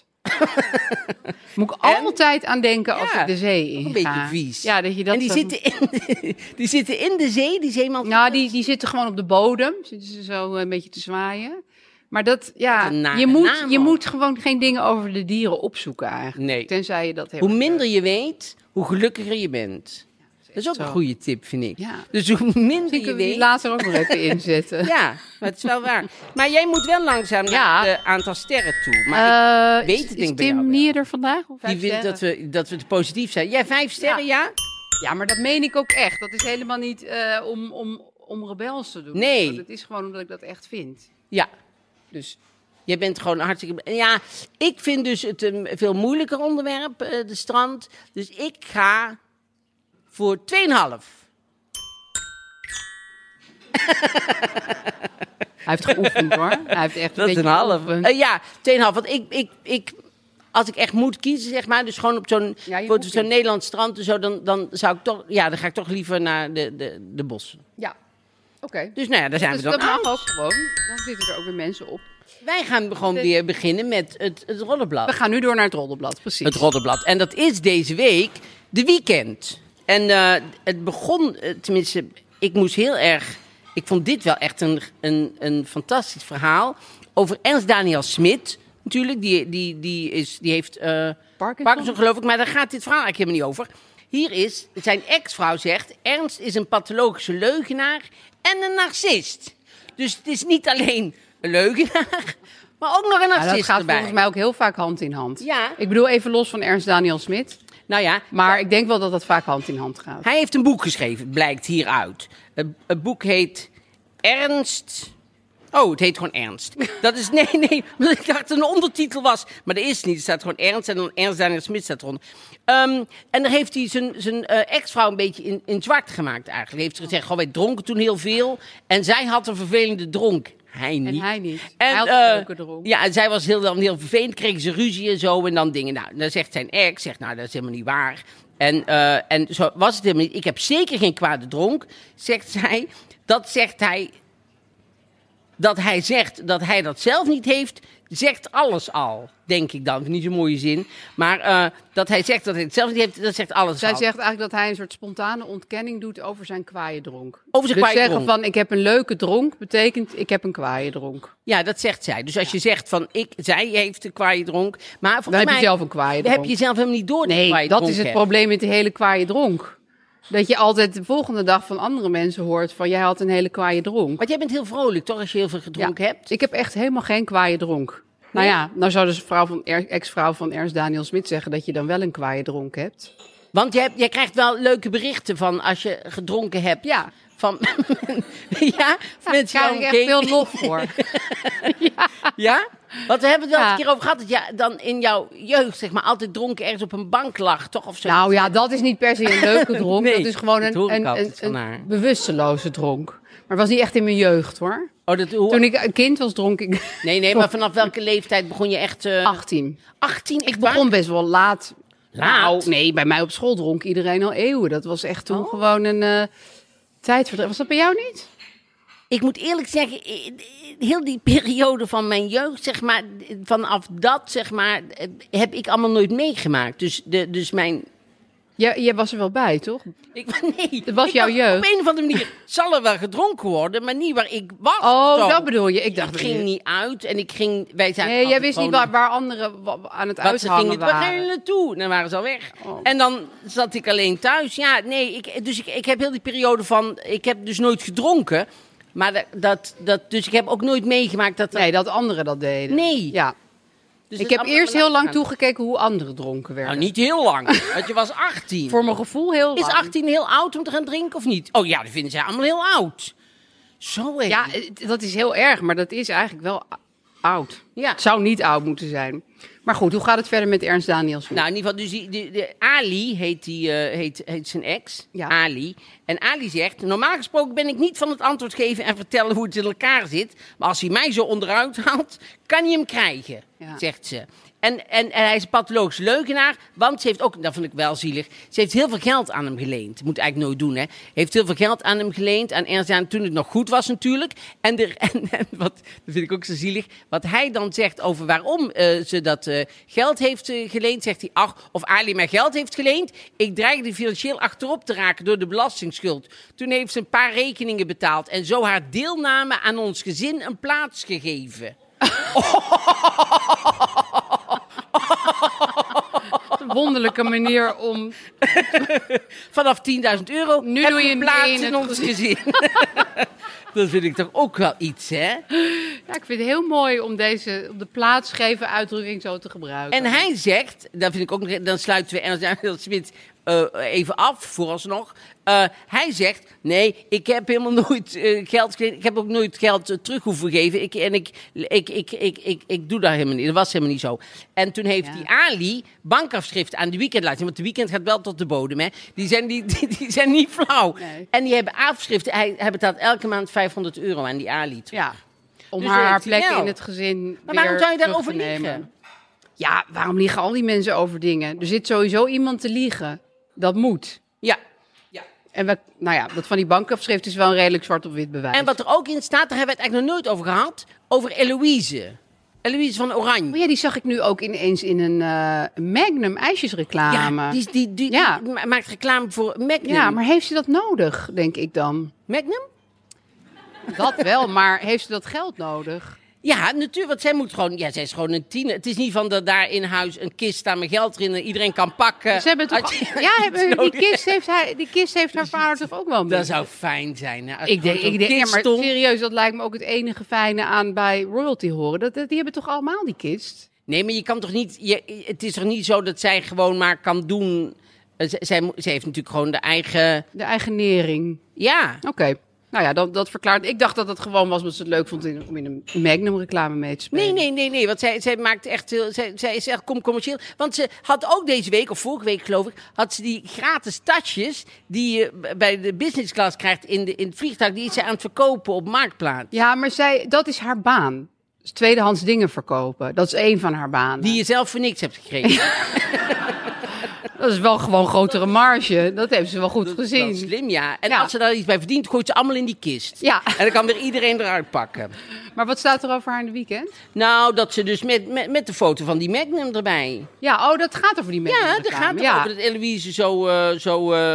Speaker 5: Moet ik
Speaker 4: En?
Speaker 5: altijd aan denken als
Speaker 4: Ja,
Speaker 5: ik de zee in
Speaker 4: een beetje
Speaker 5: ga.
Speaker 4: vies.
Speaker 5: Ja, dat je dat
Speaker 4: en die
Speaker 5: zo-
Speaker 4: zitten, in, die zitten in de zee, die zeeman.
Speaker 5: Nou, die, die zitten gewoon op de bodem. Zitten ze zo een beetje te zwaaien. Maar dat, ja,
Speaker 4: Wat een nare
Speaker 5: je, moet,
Speaker 4: naam
Speaker 5: je
Speaker 4: ook.
Speaker 5: moet gewoon geen dingen over de dieren opzoeken eigenlijk.
Speaker 4: Nee.
Speaker 5: Tenzij je dat heel
Speaker 4: Hoe
Speaker 5: erg
Speaker 4: minder je weet, hoe gelukkiger je bent. Dat is ook
Speaker 5: zo.
Speaker 4: een goede tip, vind ik.
Speaker 5: Ja.
Speaker 4: Dus hoe minder
Speaker 5: Misschien
Speaker 4: je
Speaker 5: kunnen we die
Speaker 4: weet...
Speaker 5: later ook nog even inzetten.
Speaker 4: Ja, maar het is wel waar. Maar jij moet wel langzaam
Speaker 5: Ja.
Speaker 4: naar het aantal sterren toe. Maar
Speaker 5: Eh,
Speaker 4: weet
Speaker 5: is-
Speaker 4: het
Speaker 5: is
Speaker 4: ding bij
Speaker 5: Tim
Speaker 4: jou wel.
Speaker 5: Nier er vandaag? Of
Speaker 4: ik
Speaker 5: vijf
Speaker 4: die vindt dat
Speaker 5: sterren?
Speaker 4: we, dat we te positief zijn. Jij vijf sterren, ja?
Speaker 5: Ja, maar dat meen ik ook echt. Dat is helemaal niet eh, om, om, om rebels te doen.
Speaker 4: Nee.
Speaker 5: Het is gewoon omdat ik dat echt vind.
Speaker 4: Ja. Dus jij bent gewoon hartstikke... Ja, ik vind dus het een veel moeilijker onderwerp, eh, de strand. Dus ik ga voor twee komma vijf.
Speaker 5: Hij heeft geoefend hoor. Hij heeft echt
Speaker 4: Dat
Speaker 5: een
Speaker 4: is een
Speaker 5: beetje
Speaker 4: half.
Speaker 5: geoefend.
Speaker 4: Uh, ja, twee komma vijf. Want ik, ik, ik, als ik echt moet kiezen, zeg maar, dus gewoon op zo'n,
Speaker 5: Ja, je
Speaker 4: voor
Speaker 5: moet
Speaker 4: zo'n
Speaker 5: kiezen.
Speaker 4: Nederlands strand en zo, dan, dan zou ik toch, ja, dan ga ik toch liever naar de, de, de bossen.
Speaker 5: Ja, oké.
Speaker 4: Dus nou ja, daar zijn
Speaker 5: Dus
Speaker 4: we dan.
Speaker 5: dat mag
Speaker 4: aan.
Speaker 5: ook gewoon. Dan zitten er ook weer mensen op.
Speaker 4: Wij gaan gewoon weer beginnen met het, het roddelblad.
Speaker 5: We gaan nu door naar het roddelblad, precies.
Speaker 4: Het roddelblad. En dat is deze week de weekend. En eh, het begon, eh, tenminste, ik moest heel erg... Ik vond dit wel echt een, een, een fantastisch verhaal over Ernst Daniel Smit. Natuurlijk, die, die, die, is, die heeft eh
Speaker 5: Parkinson?
Speaker 4: Parkinson, geloof ik. Maar daar gaat dit verhaal eigenlijk helemaal niet over. Hier is, zijn ex-vrouw zegt... Ernst is een pathologische leugenaar en een narcist. Dus het is niet alleen een leugenaar, maar ook nog een
Speaker 5: Ja,
Speaker 4: narcist
Speaker 5: dat gaat
Speaker 4: erbij.
Speaker 5: volgens mij ook heel vaak hand in hand.
Speaker 4: Ja.
Speaker 5: Ik bedoel even los van Ernst Daniel Smit.
Speaker 4: Nou ja,
Speaker 5: Maar ik denk wel dat dat vaak hand in hand gaat.
Speaker 4: hij heeft een boek geschreven, blijkt hieruit. Het, het boek heet Ernst... Oh, het heet gewoon Ernst. Dat is, nee, nee, omdat ik dacht dat het een ondertitel was. Maar dat is niet, er staat gewoon Ernst en dan Ernst Daniel Smit staat eronder. Um, en daar heeft hij zijn, zijn uh, ex-vrouw een beetje in, in zwart gemaakt eigenlijk. Heeft ze gezegd, goh, wij dronken toen heel veel. En zij had een vervelende dronk. Hij niet.
Speaker 5: En hij niet.
Speaker 4: En,
Speaker 5: Hij had
Speaker 4: eh,
Speaker 5: een leuke dronk.
Speaker 4: Ja, en zij was heel, dan heel vervelend, kregen ze ruzie en zo en dan dingen. Nou, dan zegt zijn ex, zegt, nou, dat is helemaal niet waar. En, uh, en zo was het helemaal niet. Ik heb zeker geen kwade dronk, zegt zij. Dat zegt hij... Dat hij zegt dat hij dat zelf niet heeft, zegt alles al. Denk ik dan. Niet zo'n mooie zin. Maar uh, dat hij zegt dat hij het zelf niet heeft, dat zegt alles
Speaker 5: Zij
Speaker 4: al.
Speaker 5: zegt eigenlijk dat hij een soort spontane ontkenning doet over zijn kwaaie dronk.
Speaker 4: Over zijn
Speaker 5: dus
Speaker 4: kwaaie
Speaker 5: zeggen
Speaker 4: dronk.
Speaker 5: van, ik heb een leuke dronk, betekent ik heb een kwaaie dronk.
Speaker 4: Ja, dat zegt zij. Dus als je zegt van, ik, zij heeft een kwaaie dronk. Maar volgens
Speaker 5: Dan heb je
Speaker 4: mij
Speaker 5: zelf een kwaaie
Speaker 4: heb
Speaker 5: dronk.
Speaker 4: je zelf helemaal niet door die
Speaker 5: Nee,
Speaker 4: kwaaie
Speaker 5: dat
Speaker 4: dronk
Speaker 5: is het
Speaker 4: hebt.
Speaker 5: probleem met de hele kwaaie dronk. Dat je altijd de volgende dag van andere mensen hoort van jij had een hele kwaaie dronk.
Speaker 4: Want jij bent heel vrolijk, toch, als je heel veel gedronken
Speaker 5: Ja,
Speaker 4: hebt?
Speaker 5: Ik heb echt helemaal geen kwaaie dronk. Nou ja, nou zou dus vrouw van, ex-vrouw van Ernst Daniel Smit zeggen dat je dan wel een kwaaie dronk hebt.
Speaker 4: Want jij, jij krijgt wel leuke berichten van als je gedronken hebt.
Speaker 5: Ja.
Speaker 4: Van, ja,
Speaker 5: Daar
Speaker 4: mensen
Speaker 5: krijg ik echt veel lof voor.
Speaker 4: ja. ja? Want we hebben het wel
Speaker 5: Ja.
Speaker 4: eens een keer over gehad dat je dan in jouw jeugd, zeg maar, altijd dronken ergens op een bank lag, toch? Of zo.
Speaker 5: Nou ja, dat is niet per se een leuke dronk.
Speaker 4: Nee,
Speaker 5: dat is gewoon
Speaker 4: dat
Speaker 5: een,
Speaker 4: hoor ik
Speaker 5: een,
Speaker 4: altijd
Speaker 5: een,
Speaker 4: van
Speaker 5: een
Speaker 4: haar.
Speaker 5: bewusteloze dronk. Maar het was niet echt in mijn jeugd hoor.
Speaker 4: Oh, dat, hoe,
Speaker 5: Toen ik een kind was, dronk ik
Speaker 4: nee, nee, maar vanaf welke leeftijd begon je echt... Uh,
Speaker 5: achttien.
Speaker 4: achttien, echt
Speaker 5: Ik begon best wel laat.
Speaker 4: Laat?
Speaker 5: Nou, nee, bij mij op school dronk iedereen al eeuwen. Dat was echt toen
Speaker 4: Oh.
Speaker 5: gewoon een uh, tijdverdrijf. Was dat bij jou niet?
Speaker 4: Ik moet eerlijk zeggen, heel die periode van mijn jeugd, zeg maar, vanaf dat, zeg maar, heb ik allemaal nooit meegemaakt. Dus, de, dus mijn...
Speaker 5: Ja, jij was er wel bij, toch?
Speaker 4: Ik, nee,
Speaker 5: Het was
Speaker 4: ik
Speaker 5: jouw
Speaker 4: dacht,
Speaker 5: jeugd.
Speaker 4: Op een of andere manier zal er wel gedronken worden, maar niet waar ik was.
Speaker 5: Oh,
Speaker 4: zo.
Speaker 5: dat bedoel je. Ik dacht...
Speaker 4: Ik ging niet uit en ik ging... Wij zijn
Speaker 5: Nee, jij
Speaker 4: altijd
Speaker 5: wist niet
Speaker 4: gewoon-
Speaker 5: waar, waar anderen wa- aan het
Speaker 4: Want ze
Speaker 5: uithangen
Speaker 4: gingen, waar gaan
Speaker 5: waren.
Speaker 4: jullie naartoe? Dan waren ze al weg.
Speaker 5: Oh.
Speaker 4: En dan zat ik alleen thuis. Ja, nee, ik, dus ik, ik heb heel die periode van... Ik heb dus nooit gedronken. Maar dat, dat, dat, dus ik heb ook nooit meegemaakt dat... dat
Speaker 5: Nee, dat anderen dat deden.
Speaker 4: Nee.
Speaker 5: Ja.
Speaker 4: dus
Speaker 5: Ik
Speaker 4: dat
Speaker 5: heb
Speaker 4: is
Speaker 5: eerst heel
Speaker 4: allemaal
Speaker 5: lang toegekeken hoe anderen dronken werden.
Speaker 4: Nou, niet heel lang. Want je was achttien.
Speaker 5: Voor mijn gevoel heel lang.
Speaker 4: Is achttien heel oud om te gaan drinken of niet? Oh ja, dat vinden zij allemaal heel oud. Zo hé.
Speaker 5: Ja, het- dat is heel erg, maar dat is eigenlijk wel a- oud.
Speaker 4: Ja.
Speaker 5: Het zou niet oud moeten zijn. Maar goed, hoe gaat het verder met Ernst Daniel Smit?
Speaker 4: Nou, in ieder geval, dus die, die, die- Ali heet, die, eh, heet, heet zijn ex,
Speaker 5: Ja.
Speaker 4: Ali. En Ali zegt, normaal gesproken ben ik niet van het antwoord geven en vertellen hoe het in elkaar zit. Maar als hij mij zo onderuit haalt, kan je hem krijgen,
Speaker 5: Ja.
Speaker 4: zegt ze. En, en, en hij is een pathologisch leugenaar, want ze heeft ook, dat vind ik wel zielig, ze heeft heel veel geld aan hem geleend. Moet eigenlijk nooit doen, hè. Heeft heel veel geld aan hem geleend, aan Ernst Jan, toen het nog goed was natuurlijk. En, er, en, en wat, dat vind ik ook zo zielig, wat hij dan zegt over waarom eh, ze dat eh, geld heeft eh, geleend, zegt hij, ach, of Ali mij geld heeft geleend. Ik dreigde financieel achterop te raken door de belastingsschuld. Toen heeft ze een paar rekeningen betaald en zo haar deelname aan ons gezin een plaats gegeven.
Speaker 5: Een wonderlijke manier om...
Speaker 4: Vanaf tienduizend euro
Speaker 5: Nu
Speaker 4: heb
Speaker 5: doe je
Speaker 4: een
Speaker 5: hem
Speaker 4: plaats
Speaker 5: in
Speaker 4: in
Speaker 5: het
Speaker 4: ons gezin. Dat vind ik toch ook wel iets, hè?
Speaker 5: Ja, ik vind het heel mooi om deze op de plaatsgeven uitdrukking zo te gebruiken.
Speaker 4: En hij zegt, dat vind ik ook nog, dan sluiten we Ernst Daniel Smit uh, even af, vooralsnog. Uh, hij zegt, nee, ik heb helemaal nooit uh, geld geleend. Ik heb ook nooit geld uh, terug hoeven geven. Ik, en ik, ik, ik, ik, ik, ik doe dat helemaal niet. Dat was helemaal niet zo. En toen heeft
Speaker 5: Ja.
Speaker 4: die Ali bankafschriften aan de weekend laten zien. Want de weekend gaat wel tot de bodem, hè. Die zijn, die, die, die zijn niet flauw.
Speaker 5: Nee.
Speaker 4: En die hebben afschriften. Hij, hij betaalt elke maand vijfhonderd euro aan die Ali terug.
Speaker 5: Ja, om
Speaker 4: Dus
Speaker 5: haar,
Speaker 4: dat
Speaker 5: haar
Speaker 4: heeft hij
Speaker 5: plek
Speaker 4: wel.
Speaker 5: in het gezin
Speaker 4: Maar
Speaker 5: weer
Speaker 4: waarom zou je
Speaker 5: terug
Speaker 4: daarover
Speaker 5: te nemen.
Speaker 4: liegen?
Speaker 5: Ja, waarom liegen al die mensen over dingen? Er zit sowieso iemand te liegen. Dat moet.
Speaker 4: Ja. ja.
Speaker 5: En we, nou ja, dat van die bankafschrift is wel een redelijk zwart op wit bewijs.
Speaker 4: En wat er ook in staat, daar hebben we het eigenlijk nog nooit over gehad, over Eloïse. Eloïse van Oranje.
Speaker 5: Oh ja, die zag ik nu ook ineens in een uh, Magnum ijsjesreclame.
Speaker 4: Ja, die, die, die,
Speaker 5: Ja.
Speaker 4: die ma- maakt reclame voor Magnum.
Speaker 5: Ja, maar heeft ze dat nodig, denk ik dan?
Speaker 4: Magnum?
Speaker 5: Dat wel, maar heeft ze dat geld nodig?
Speaker 4: Ja, natuurlijk, want zij moet gewoon, ja, zij is gewoon een tiener. Het is niet van dat daar in huis een kist staat met geld erin en iedereen kan pakken.
Speaker 5: Ze hebben toch,
Speaker 4: Als je-
Speaker 5: ja, hebben, die,
Speaker 4: nodig
Speaker 5: kist heeft hij, die kist heeft haar vader toch ook wel mee?
Speaker 4: Dat zou fijn zijn. Hè, als
Speaker 5: Ik denk,
Speaker 4: er gewoon
Speaker 5: ik
Speaker 4: zo'n
Speaker 5: denk ja,
Speaker 4: kist
Speaker 5: maar
Speaker 4: stond.
Speaker 5: serieus, dat lijkt me ook het enige fijne aan bij royalty horen. Dat, dat- die hebben toch allemaal die kist?
Speaker 4: Nee, maar je kan toch niet, je, het is toch niet zo dat zij gewoon maar kan doen. eh, z- Zij, mo- zij heeft natuurlijk gewoon de eigen,
Speaker 5: De eigenering.
Speaker 4: ja.
Speaker 5: Oké. Nou ja, dat, dat verklaart. Ik dacht dat het gewoon was omdat ze het leuk vond in, om in een Magnum reclame mee te spelen.
Speaker 4: Nee, nee, nee, nee. Want zij, zij maakt echt heel. Zij, zij is echt com- commercieel. Want ze had ook deze week, of vorige week geloof ik, had ze die gratis tasjes die je b- bij de business class krijgt in, de, in het vliegtuig. Die is zij aan het verkopen op Marktplaats.
Speaker 5: Ja, maar zij, dat is haar baan. Dus tweedehands dingen verkopen. Dat is één van haar banen.
Speaker 4: Die je zelf voor niks hebt gekregen.
Speaker 5: Dat is wel gewoon grotere marge. Dat heeft ze wel goed
Speaker 4: Dat is wel
Speaker 5: gezien.
Speaker 4: slim, ja. En
Speaker 5: Ja.
Speaker 4: als ze daar iets bij verdient, gooit ze allemaal in die kist.
Speaker 5: Ja.
Speaker 4: En dan kan weer iedereen eruit pakken.
Speaker 5: Maar wat staat er over haar in de weekend?
Speaker 4: Nou, dat ze dus met, met, met de foto van die Magnum erbij.
Speaker 5: Ja, oh, dat gaat over die Magnum
Speaker 4: Ja, dat
Speaker 5: reclame.
Speaker 4: gaat
Speaker 5: Ja.
Speaker 4: erover dat Eloïse zo, eh, zo, eh,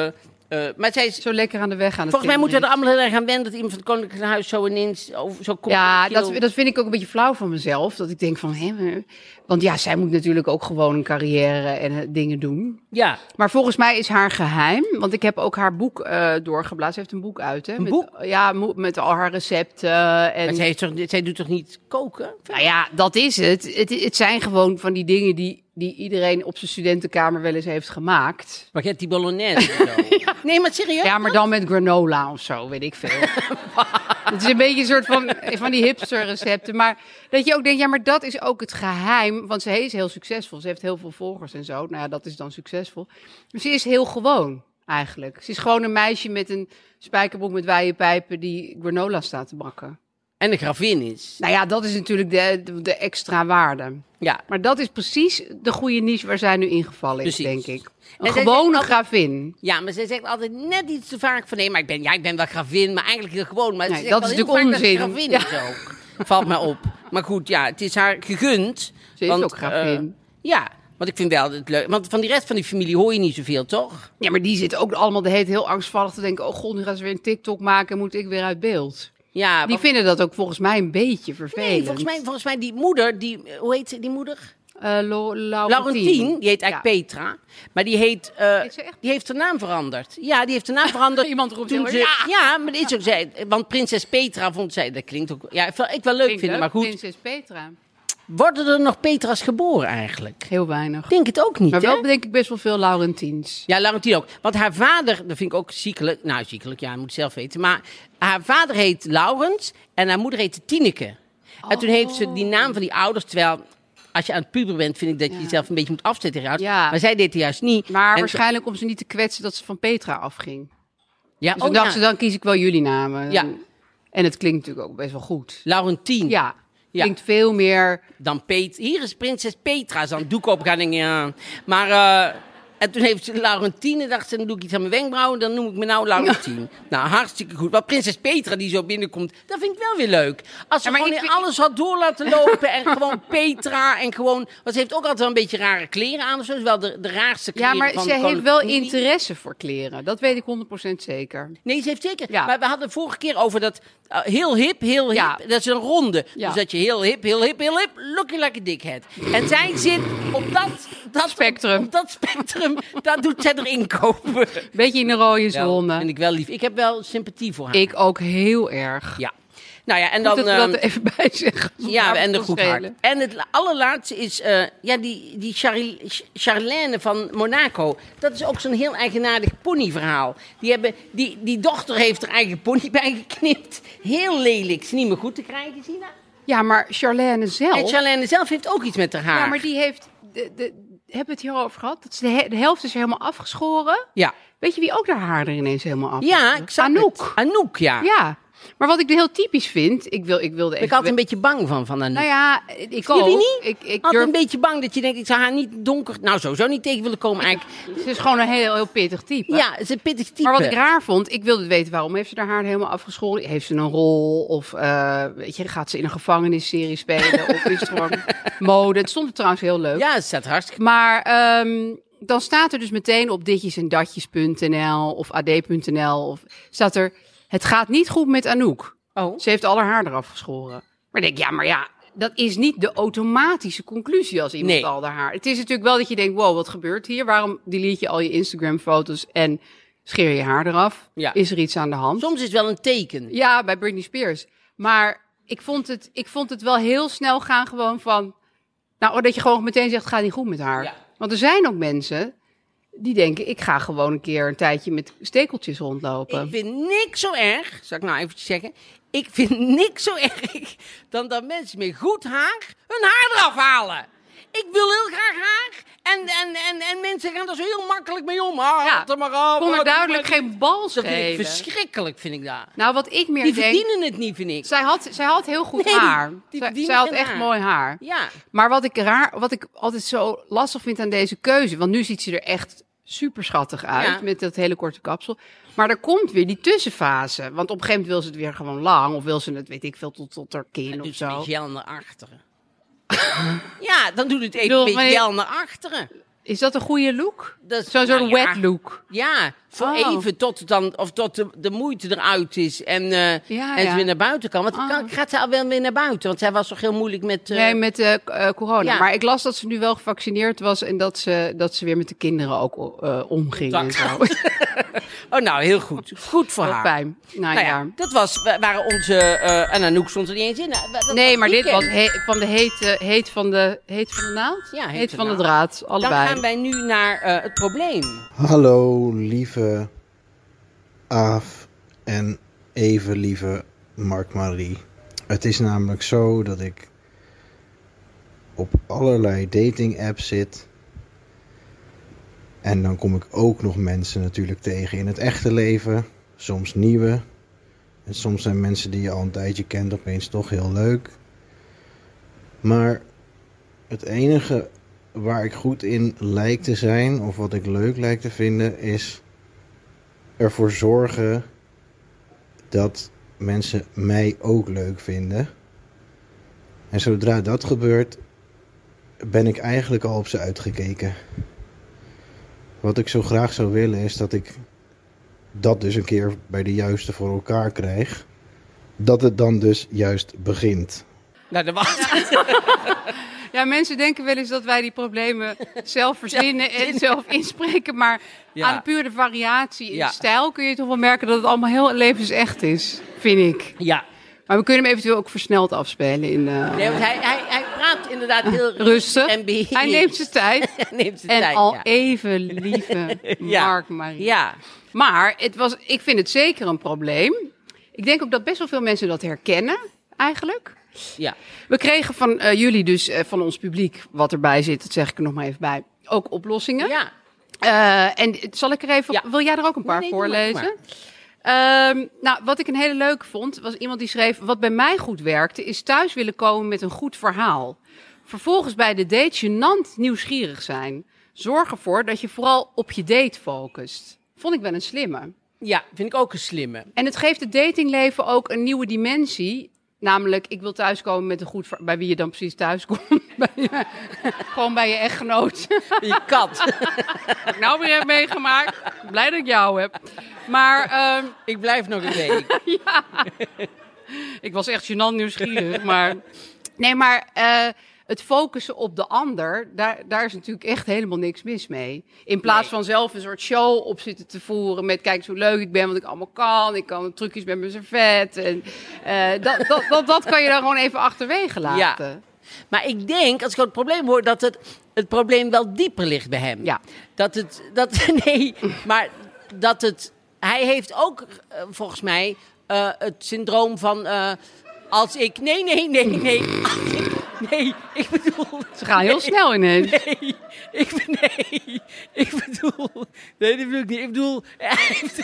Speaker 4: Uh, maar zij is,
Speaker 5: zo lekker aan de weg aan het
Speaker 4: volgens mij moeten we er allemaal heel erg aan wennen dat iemand van het Koninklijk Huis zo ineens over, zo komt.
Speaker 5: Ja, dat, dat vind ik ook een beetje flauw van mezelf. Dat ik denk van, hè, want ja, zij moet natuurlijk ook gewoon een carrière en uh, dingen doen.
Speaker 4: Ja.
Speaker 5: Maar volgens mij is haar geheim, want ik heb ook haar boek uh, doorgeblazen. Ze heeft een boek uit, hè?
Speaker 4: Een
Speaker 5: met,
Speaker 4: boek?
Speaker 5: Ja, met al haar recepten. En...
Speaker 4: Maar zij, heeft toch, zij doet toch niet koken?
Speaker 5: Nou ja, dat is het. Het, het zijn gewoon van die dingen die, die iedereen op zijn studentenkamer wel eens heeft gemaakt.
Speaker 4: Spaghetti bolognese en zo. Ja. Nee, maar serieus?
Speaker 5: Ja, maar dan met granola of zo, weet ik veel. Het is een beetje een soort van, van die hipster recepten. Maar dat je ook denkt, ja, maar dat is ook het geheim. Want ze is heel succesvol. Ze heeft heel veel volgers en zo. Nou ja, dat is dan succesvol. Maar ze is heel gewoon, eigenlijk. Ze is gewoon een meisje met een spijkerbroek met wijde pijpen die granola staat te bakken.
Speaker 4: En de gravin is.
Speaker 5: Nou ja, dat is natuurlijk de, de, de extra waarde.
Speaker 4: Ja.
Speaker 5: Maar dat is precies de goede niche waar zij nu ingevallen is,
Speaker 4: Precies.
Speaker 5: denk ik. Een
Speaker 4: En zij
Speaker 5: gewone
Speaker 4: zegt altijd-
Speaker 5: gravin.
Speaker 4: Ja, maar ze zegt altijd net iets te vaak van nee, maar ik ben, ja, ik ben wel gravin, maar eigenlijk heel gewoon. Maar ze
Speaker 5: Nee,
Speaker 4: zegt
Speaker 5: dat
Speaker 4: wel
Speaker 5: is
Speaker 4: heel
Speaker 5: natuurlijk
Speaker 4: vaak dat
Speaker 5: onzin.
Speaker 4: ze gravin is ook. Valt mij op. Maar goed, ja, het is haar gegund.
Speaker 5: Ze is
Speaker 4: want,
Speaker 5: ook gravin.
Speaker 4: Uh, ja, want ik vind wel het leuk. Want van die rest van die familie hoor je niet zoveel, toch?
Speaker 5: Ja, maar die zitten ook allemaal de hele tijd heel angstvallig te denken... oh god, nu gaan ze weer een TikTok maken en moet ik weer uit beeld.
Speaker 4: Ja,
Speaker 5: Die
Speaker 4: want-
Speaker 5: vinden dat ook volgens mij een beetje vervelend.
Speaker 4: nee, volgens mij, volgens mij die moeder, die, hoe heet ze, die moeder?
Speaker 5: Uh, Lo- Laurentien.
Speaker 4: Laurentien, die heet eigenlijk
Speaker 5: Ja.
Speaker 4: Petra. Maar die heet, uh,
Speaker 5: Heet ze echt?
Speaker 4: die heeft haar naam veranderd. Ja, die heeft haar naam veranderd.
Speaker 5: Iemand roept
Speaker 4: toen
Speaker 5: heel
Speaker 4: ze,
Speaker 5: hard,
Speaker 4: ja, maar dat is ook zij. Want prinses Petra vond zij, dat klinkt ook, ja, ik wel- ik wel leuk
Speaker 5: Klinkt
Speaker 4: vinden,
Speaker 5: leuk,
Speaker 4: maar goed.
Speaker 5: Prinses Petra.
Speaker 4: Worden er nog Petra's geboren eigenlijk?
Speaker 5: Heel weinig.
Speaker 4: Ik denk het ook niet,
Speaker 5: Maar wel
Speaker 4: hè?
Speaker 5: denk ik best wel veel Laurentiens.
Speaker 4: Ja, Laurentien ook. Want haar vader, dat vind ik ook ziekelijk. Nou, ziekelijk, ja, dat moet je zelf weten. Maar haar vader heet Laurens en haar moeder heette Tineke. En toen heeft ze die naam van die ouders, terwijl... Als je aan het puberen bent, vind ik dat je
Speaker 5: Ja.
Speaker 4: jezelf een beetje moet afzetten. tegen je ouders.
Speaker 5: Ja.
Speaker 4: Maar zij deed het juist niet.
Speaker 5: Maar
Speaker 4: En-
Speaker 5: waarschijnlijk om ze niet te kwetsen dat ze van Petra afging.
Speaker 4: Ja,
Speaker 5: Dus
Speaker 4: oh,
Speaker 5: toen dacht
Speaker 4: ja.
Speaker 5: ze, dan kies ik wel jullie namen.
Speaker 4: Ja.
Speaker 5: En het klinkt natuurlijk ook best wel goed.
Speaker 4: Laurentien.
Speaker 5: Ja,
Speaker 4: Ja.
Speaker 5: klinkt veel meer...
Speaker 4: Dan Pet. Hier is prinses Petra. Ze aan het doek opgaan. Denk ik, ja. Maar, uh, en toen heeft ze Laurentine. Dacht ze, dan doe ik iets aan mijn wenkbrauwen. Dan noem ik me nou Laurentien. Nou, hartstikke goed. Maar prinses Petra die zo binnenkomt. Dat vind ik wel weer leuk. Als ze
Speaker 5: Ja, maar
Speaker 4: gewoon
Speaker 5: ik
Speaker 4: in
Speaker 5: vind-
Speaker 4: alles had door laten lopen. En gewoon Petra. En gewoon. Want ze heeft ook altijd wel een beetje rare kleren aan. Of zo. Is wel de, de raarste kleren
Speaker 5: Ja, maar
Speaker 4: van
Speaker 5: ze
Speaker 4: de
Speaker 5: heeft wel
Speaker 4: koninklijke familie.
Speaker 5: interesse voor kleren. Dat weet ik honderd procent zeker.
Speaker 4: Nee, ze heeft zeker.
Speaker 5: Ja.
Speaker 4: Maar we hadden het vorige keer over dat uh, heel hip, heel hip.
Speaker 5: Ja.
Speaker 4: Dat is een ronde.
Speaker 5: Ja.
Speaker 4: Dus dat je heel hip, heel hip, heel hip, looking like a dickhead. En zij zit op dat, dat
Speaker 5: Spectrum.
Speaker 4: Op dat spectrum, daar doet zij erin kopen.
Speaker 5: Beetje in de rode
Speaker 4: Wel,
Speaker 5: zone.
Speaker 4: vind ik wel lief. Ik heb wel sympathie voor haar.
Speaker 5: Ik ook heel erg.
Speaker 4: Ja. Nou ja, en
Speaker 5: Goed
Speaker 4: dan...
Speaker 5: dat we
Speaker 4: ehm,
Speaker 5: dat er even bij zeggen.
Speaker 4: ja, en de
Speaker 5: goed
Speaker 4: goed hart. En het la- allerlaatste is, uh, ja, die, die Charl- Ch- Charlène van Monaco. Dat is ook zo'n heel eigenaardig ponyverhaal. Die, hebben, die, die dochter heeft er eigen pony bij geknipt. Heel lelijk. Is niet meer goed te krijgen, zie je dat?
Speaker 5: Ja, maar Charlène zelf...
Speaker 4: En Charlène zelf heeft ook iets met haar haar.
Speaker 5: Ja, maar die heeft... De, de, hebben we het hierover gehad? Dat ze de, he- de helft is er helemaal afgeschoren.
Speaker 4: Ja,
Speaker 5: Weet je wie ook haar haar er ineens helemaal af
Speaker 4: ja ik zag
Speaker 5: Anouk.
Speaker 4: het. Anouk, ja.
Speaker 5: Ja, maar wat ik heel typisch vind... Ik, wil, ik wilde
Speaker 4: Ik
Speaker 5: even...
Speaker 4: had een beetje bang van, van Anouk.
Speaker 5: Nou ja, ik ook.
Speaker 4: Jullie niet?
Speaker 5: Ik, ik
Speaker 4: Altijd
Speaker 5: durf,
Speaker 4: een beetje bang dat je denkt, ik zou haar niet donker... Nou, sowieso niet tegen willen komen eigenlijk.
Speaker 5: Ze is gewoon een heel, heel pittig type.
Speaker 4: Ja, het is een pittig type.
Speaker 5: Maar wat ik raar vond, ik wilde weten waarom heeft ze haar haar helemaal afgeschoren? Heeft ze een rol? Of uh, weet je, gaat ze in een gevangenisserie spelen? Of is het gewoon mode? Het stond er trouwens heel leuk.
Speaker 4: Ja, het staat hartstikke...
Speaker 5: Maar um, dan staat er dus meteen op ditjes en datjes punt n l of a d punt n l of staat er, het gaat niet goed met Anouk.
Speaker 4: Oh.
Speaker 5: Ze heeft al haar haar eraf geschoren. Maar ik denk, ja, maar ja, dat is niet de automatische conclusie als iemand
Speaker 4: Nee.
Speaker 5: al haar haar... Het is natuurlijk wel dat je denkt, wow, wat gebeurt hier? Waarom delete je al je Instagram-foto's en scheer je haar eraf?
Speaker 4: Ja.
Speaker 5: Is er iets aan de hand?
Speaker 4: Soms is het wel een teken.
Speaker 5: Ja, bij Britney Spears. Maar ik vond het, ik vond het wel heel snel gaan gewoon van... Nou, dat je gewoon meteen zegt, het gaat niet goed met haar.
Speaker 4: Ja.
Speaker 5: Want er zijn ook mensen die denken, ik ga gewoon een keer een tijdje met stekeltjes rondlopen.
Speaker 4: Ik vind niks zo erg, zal ik nou eventjes zeggen. Ik vind niks zo erg dan dat mensen met goed haar hun haar eraf halen. Ik wil heel graag haar. En, en, en, en mensen gaan er zo heel makkelijk mee om. Haal
Speaker 5: Ja,
Speaker 4: het er maar af.
Speaker 5: kon er
Speaker 4: haal
Speaker 5: duidelijk
Speaker 4: het maar
Speaker 5: geen bal
Speaker 4: niet. Dat vind ik
Speaker 5: geven.
Speaker 4: verschrikkelijk, vind ik dat.
Speaker 5: Nou, wat ik meer
Speaker 4: Die
Speaker 5: denk...
Speaker 4: verdienen het niet, vind ik.
Speaker 5: Zij had, zij had heel goed
Speaker 4: Nee,
Speaker 5: haar.
Speaker 4: die
Speaker 5: Zij,
Speaker 4: verdienen
Speaker 5: zij had
Speaker 4: geen
Speaker 5: echt
Speaker 4: haar.
Speaker 5: mooi haar.
Speaker 4: Ja.
Speaker 5: Maar wat ik, raar, wat ik altijd zo lastig vind aan deze keuze... Want nu ziet ze er echt super schattig uit
Speaker 4: Ja.
Speaker 5: met dat hele korte kapsel. Maar er komt weer die tussenfase. Want op een gegeven moment wil ze het weer gewoon lang. Of wil ze het, weet ik veel, tot, tot haar kin of
Speaker 4: Dus
Speaker 5: zo.
Speaker 4: een beetje gel naar achteren. Ja, dan doet het even
Speaker 5: bedoel,
Speaker 4: een beetje
Speaker 5: wanneer-
Speaker 4: gel naar achteren.
Speaker 5: Is dat een goede look?
Speaker 4: Dat is-
Speaker 5: Zo'n soort
Speaker 4: nou ja.
Speaker 5: wet look.
Speaker 4: Ja, Voor
Speaker 5: Oh.
Speaker 4: even tot, het dan, of tot de, de moeite eruit is en, uh,
Speaker 5: Ja,
Speaker 4: en
Speaker 5: ja.
Speaker 4: ze weer naar buiten kan. Want
Speaker 5: Oh.
Speaker 4: kan, gaat ze al wel weer naar buiten? Want zij was toch heel moeilijk met... Uh...
Speaker 5: Nee, met uh, uh, corona.
Speaker 4: Ja.
Speaker 5: Maar ik las dat ze nu wel gevaccineerd was en dat ze, dat ze weer met de kinderen ook uh, omging. En zo.
Speaker 4: Oh, nou, heel goed. Goed voor
Speaker 5: Heel
Speaker 4: haar.
Speaker 5: fijn. Nou,
Speaker 4: Nou
Speaker 5: ja.
Speaker 4: ja, dat was, waren onze... Uh, en Anouk stond er niet eens in. Nou, dat
Speaker 5: Nee, maar dit
Speaker 4: weekend.
Speaker 5: was he- van de heet, uh, heet van de heet van de naald?
Speaker 4: Ja, heet
Speaker 5: heet
Speaker 4: de
Speaker 5: van de
Speaker 4: naald.
Speaker 5: draad.
Speaker 4: Dan
Speaker 5: Allebei.
Speaker 4: gaan wij nu naar uh, het probleem.
Speaker 6: Hallo lieve Aaf en even lieve Mark-Marie. Het is namelijk zo dat ik op allerlei dating apps zit. En dan kom ik ook nog mensen natuurlijk tegen in het echte leven. Soms nieuwe. En soms zijn mensen die je al een tijdje kent opeens toch heel leuk. Maar het enige waar ik goed in lijkt te zijn, of wat ik leuk lijkt te vinden, is ervoor zorgen dat mensen mij ook leuk vinden. En zodra dat gebeurt, ben ik eigenlijk al op ze uitgekeken. Wat ik zo graag zou willen is dat ik dat dus een keer bij de juiste voor elkaar krijg. Dat het dan dus juist begint.
Speaker 4: Nou, dat was
Speaker 5: Ja, mensen denken wel eens dat wij die problemen zelf verzinnen en zelf inspreken. Maar
Speaker 4: Ja.
Speaker 5: aan puur de variatie in
Speaker 4: Ja.
Speaker 5: de stijl kun je toch wel merken dat het allemaal heel levensecht is, vind ik.
Speaker 4: Ja.
Speaker 5: Maar we kunnen hem eventueel ook versneld afspelen in uh,
Speaker 4: Nee, want hij, hij, hij praat inderdaad heel
Speaker 5: rustig.
Speaker 4: en beheerst.
Speaker 5: Hij neemt zijn tijd.
Speaker 4: Hij neemt zijn
Speaker 5: En
Speaker 4: tijd,
Speaker 5: al
Speaker 4: ja.
Speaker 5: even lieve
Speaker 4: Ja.
Speaker 5: Mark-Marie.
Speaker 4: Ja.
Speaker 5: Maar het was, ik vind het zeker een probleem. Ik denk ook dat best wel veel mensen dat herkennen, eigenlijk.
Speaker 4: Ja.
Speaker 5: We kregen van uh, jullie dus, uh, van ons publiek, wat erbij zit, dat zeg ik er nog maar even bij, ook oplossingen.
Speaker 4: Ja.
Speaker 5: Uh, en zal ik er even,
Speaker 4: Ja.
Speaker 5: wil jij er ook een paar
Speaker 4: Nee, nee, doe maar,
Speaker 5: voorlezen? Um, nou, wat ik een hele leuke vond, was iemand die schreef, wat bij mij goed werkte, is thuis willen komen met een goed verhaal. Vervolgens bij de date gênant nieuwsgierig zijn. Zorg ervoor dat je vooral op je date focust. Vond ik wel een slimme.
Speaker 4: Ja, vind ik ook een slimme.
Speaker 5: En het geeft het datingleven ook een nieuwe dimensie. Namelijk, ik wil thuiskomen met een goed verhaal. Bij wie je dan precies thuiskomt. Bij je, gewoon bij je echtgenoot.
Speaker 4: Je kat.
Speaker 5: Wat ik nou weer heb meegemaakt. Blij dat ik jou heb. Maar um,
Speaker 4: Ik blijf nog een week.
Speaker 5: ja. Ik was echt gênant nieuwsgierig. Maar nee, maar uh, het focussen op de ander, daar, daar is natuurlijk echt helemaal niks mis mee. In plaats
Speaker 4: Nee.
Speaker 5: van zelf een soort show op zitten te voeren met kijk zo leuk ik ben, wat ik allemaal kan. Ik kan trucjes met mijn servet. En, uh, dat, dat, dat, dat kan je dan gewoon even achterwege laten.
Speaker 4: Ja. Maar ik denk, als ik het probleem hoor, dat het, het probleem wel dieper ligt bij hem.
Speaker 5: Ja.
Speaker 4: Dat het, dat, nee, maar dat het, hij heeft ook uh, volgens mij uh, het syndroom van, uh, als ik, nee, nee, nee, nee, als ik, nee, ik bedoel.
Speaker 5: Ze gaan heel
Speaker 4: nee,
Speaker 5: snel ineens.
Speaker 4: Nee, ik, nee, ik bedoel, nee, dat bedoel ik niet. Ik bedoel, hij heeft,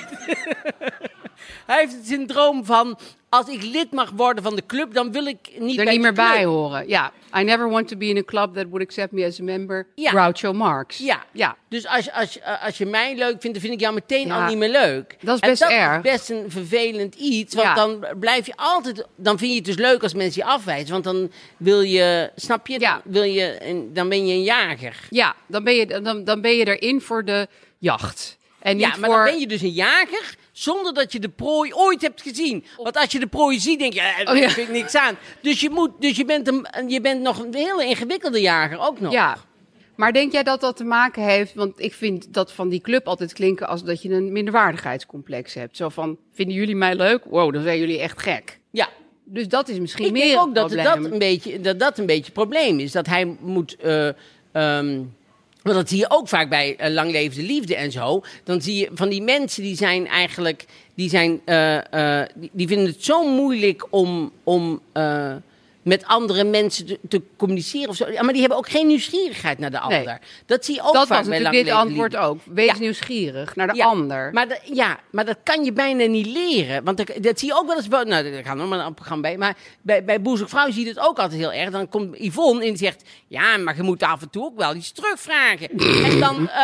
Speaker 4: hij heeft het syndroom van, als ik lid mag worden van de club, dan wil ik niet
Speaker 5: Er
Speaker 4: bij
Speaker 5: niet
Speaker 4: de
Speaker 5: meer bij
Speaker 4: club.
Speaker 5: horen. Ja. I never want to be in a club that would accept me as a member.
Speaker 4: Ja.
Speaker 5: Groucho Marx.
Speaker 4: Ja.
Speaker 5: Ja.
Speaker 4: Dus als, als, als je mij leuk vindt, dan vind ik jou meteen
Speaker 5: Ja.
Speaker 4: al niet meer leuk.
Speaker 5: Dat is
Speaker 4: En
Speaker 5: best
Speaker 4: dat
Speaker 5: erg.
Speaker 4: is best een vervelend iets. Want
Speaker 5: Ja.
Speaker 4: dan blijf je altijd... Dan vind je het dus leuk als mensen je afwijzen. Want dan wil je... Snap je?
Speaker 5: Ja.
Speaker 4: Wil je een- dan ben je een jager.
Speaker 5: Ja, dan ben, je, dan, dan ben je erin voor de jacht. En niet
Speaker 4: Ja, maar
Speaker 5: voor...
Speaker 4: dan ben je dus een jager zonder dat je de prooi ooit hebt gezien. Want als je de prooi ziet, denk je, eh, daar
Speaker 5: Oh, ja.
Speaker 4: vind ik niks aan. Dus je, moet, dus je, bent, een, je bent nog een hele ingewikkelde jager ook nog.
Speaker 5: Ja. Maar denk jij dat dat te maken heeft... Want ik vind dat van die club altijd klinken als dat je een minderwaardigheidscomplex hebt. Zo van, vinden jullie mij leuk? Wow, dan zijn jullie echt gek.
Speaker 4: Ja.
Speaker 5: Dus dat is misschien
Speaker 4: Ik
Speaker 5: meer
Speaker 4: denk ook
Speaker 5: een
Speaker 4: dat het
Speaker 5: probleem.
Speaker 4: dat een beetje, dat dat een beetje het probleem is. Dat hij moet... Uh, um, want dat zie je ook vaak bij uh, langlevende liefde en zo. Dan zie je van die mensen die zijn eigenlijk... Die, zijn, uh, uh, die, die vinden het zo moeilijk om... om uh, met andere mensen te, te communiceren of zo. Ja, maar die hebben ook geen nieuwsgierigheid naar de
Speaker 5: Nee.
Speaker 4: ander. Dat zie je ook
Speaker 5: Dat
Speaker 4: vaak
Speaker 5: was
Speaker 4: bij
Speaker 5: natuurlijk dit
Speaker 4: langlevende
Speaker 5: antwoord
Speaker 4: liefde.
Speaker 5: ook. Wees
Speaker 4: Ja.
Speaker 5: nieuwsgierig naar de
Speaker 4: Ja,
Speaker 5: ander.
Speaker 4: Maar dat, ja, maar dat kan je bijna niet leren. Want dat, dat zie je ook wel eens... bij- Nou, daar gaan we maar een programma bij. Maar bij, bij Boezekvrouw zie je het ook altijd heel erg. Dan komt Yvonne en die zegt... Ja, maar je moet af en toe ook wel iets terugvragen. En dan... Uh,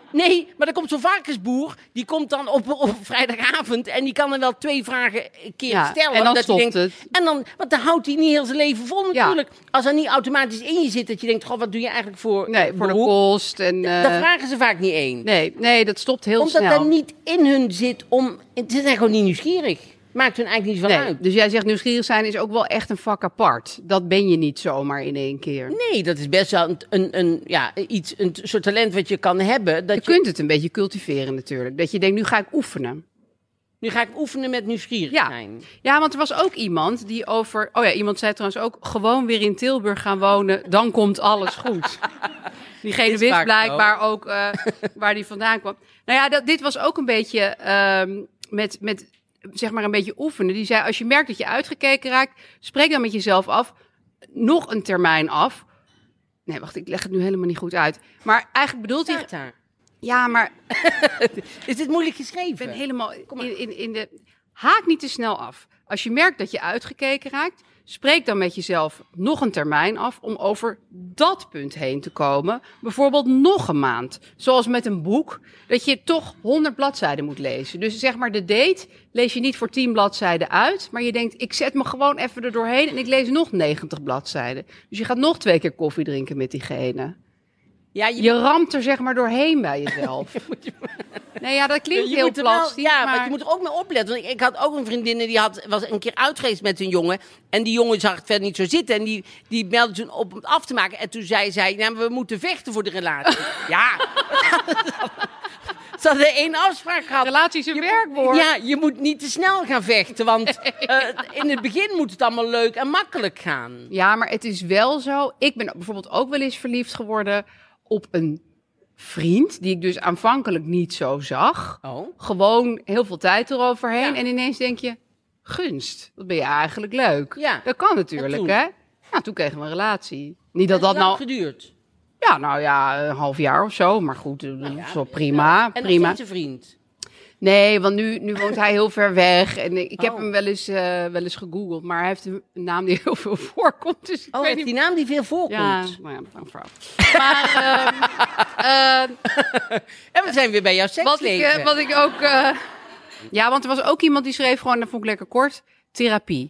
Speaker 4: Nee, maar er komt zo'n varkensboer, die komt dan op, op vrijdagavond en die kan dan wel twee vragen een keer
Speaker 5: Ja,
Speaker 4: stellen.
Speaker 5: en dan
Speaker 4: dat
Speaker 5: stopt
Speaker 4: hij denkt,
Speaker 5: het.
Speaker 4: En dan, want dan houdt hij niet heel zijn leven vol
Speaker 5: Ja.
Speaker 4: natuurlijk. Als er niet automatisch in je zit dat je denkt, goh, wat doe je eigenlijk voor
Speaker 5: Nee, voor de
Speaker 4: beroep?
Speaker 5: kost. En, uh,
Speaker 4: Dat vragen ze vaak niet één.
Speaker 5: nee, nee, dat stopt heel
Speaker 4: Omdat
Speaker 5: snel.
Speaker 4: dat niet in hun zit om... Ze zijn gewoon niet nieuwsgierig. Maakt hun eigenlijk niet van
Speaker 5: Nee,
Speaker 4: uit.
Speaker 5: dus jij zegt nieuwsgierig zijn is ook wel echt een vak apart. Dat ben je niet zomaar in één keer.
Speaker 4: Nee, dat is best wel een, een, een, ja, iets, een soort talent wat je kan hebben. Dat
Speaker 5: Je
Speaker 4: je,
Speaker 5: kunt het een beetje cultiveren natuurlijk. Dat je denkt, nu ga ik oefenen.
Speaker 4: Nu ga ik oefenen met nieuwsgierig
Speaker 5: Ja.
Speaker 4: zijn.
Speaker 5: Ja, want er was ook iemand die over... Oh ja, iemand zei trouwens ook... gewoon weer in Tilburg gaan wonen, dan komt alles goed. Diegene
Speaker 4: Is
Speaker 5: wist
Speaker 4: vaak
Speaker 5: blijkbaar ook uh, waar die vandaan kwam. Nou ja, dat, dit was ook een beetje uh, met, met... zeg maar een beetje oefenen. Die zei, als je merkt dat je uitgekeken raakt, spreek dan met jezelf af. Nog een termijn af. Nee, wacht, ik leg het nu helemaal niet goed uit. Maar eigenlijk bedoelt hij...
Speaker 4: Staat daar.
Speaker 5: Ja, maar
Speaker 4: Is dit moeilijk
Speaker 5: ik
Speaker 4: geschreven?
Speaker 5: ben helemaal in, in, in de... Haak niet te snel af. Als je merkt dat je uitgekeken raakt, spreek dan met jezelf nog een termijn af om over dat punt heen te komen. Bijvoorbeeld nog een maand. Zoals met een boek, dat je toch honderd bladzijden moet lezen. Dus zeg maar de date lees je niet voor tien bladzijden uit, maar je denkt, ik zet me gewoon even er doorheen en ik lees nog negentig bladzijden. Dus je gaat nog twee keer koffie drinken met diegene.
Speaker 4: Ja, je,
Speaker 5: Je ramt er zeg maar doorheen bij jezelf. Nee, ja, dat klinkt
Speaker 4: je
Speaker 5: heel
Speaker 4: moet er wel-
Speaker 5: plastisch,
Speaker 4: Ja,
Speaker 5: maar...
Speaker 4: maar je moet er ook mee opletten. Want ik, ik had ook een vriendin die had, was een keer uit geweest met een jongen. En die jongen zag het verder niet zo zitten. En die, die meldde toen op om het af te maken. En toen zei zij, nou, we moeten vechten voor de relatie. Ja. Ze hadden één afspraak gehad.
Speaker 5: Relatie is een werkwoord.
Speaker 4: Ja, je moet niet te snel gaan vechten. Want uh, in het begin moet het allemaal leuk en makkelijk gaan.
Speaker 5: Ja, maar het is wel zo. Ik ben bijvoorbeeld ook wel eens verliefd geworden op een vriend, die ik dus aanvankelijk niet zo zag.
Speaker 4: Oh.
Speaker 5: Gewoon heel veel tijd eroverheen.
Speaker 4: Ja.
Speaker 5: En ineens denk je, gunst, wat ben je eigenlijk leuk.
Speaker 4: Ja.
Speaker 5: Dat kan
Speaker 4: En
Speaker 5: natuurlijk,
Speaker 4: toen?
Speaker 5: hè? Nou, toen kregen we een relatie. Niet dat dat
Speaker 4: Lang
Speaker 5: nou...
Speaker 4: geduurd.
Speaker 5: Ja, nou ja, een half jaar of zo. Maar goed, dat is wel prima.
Speaker 4: En nog
Speaker 5: prima.
Speaker 4: steeds een vriend.
Speaker 5: Nee, want nu, nu woont hij heel ver weg. En ik, ik heb
Speaker 4: Oh.
Speaker 5: hem wel eens, uh, wel eens gegoogeld. Maar hij heeft een naam die heel veel voorkomt. Dus ik
Speaker 4: Oh,
Speaker 5: weet
Speaker 4: heeft
Speaker 5: niet...
Speaker 4: die naam die veel voorkomt.
Speaker 5: Ja, nou ja, lang verhaal. Maar ehm, eh,
Speaker 4: En we zijn weer bij jouw
Speaker 5: wat, ik,
Speaker 4: seksleven.
Speaker 5: eh, wat ik ook... eh, ja, want er was ook iemand die schreef gewoon, dat vond ik lekker kort, therapie.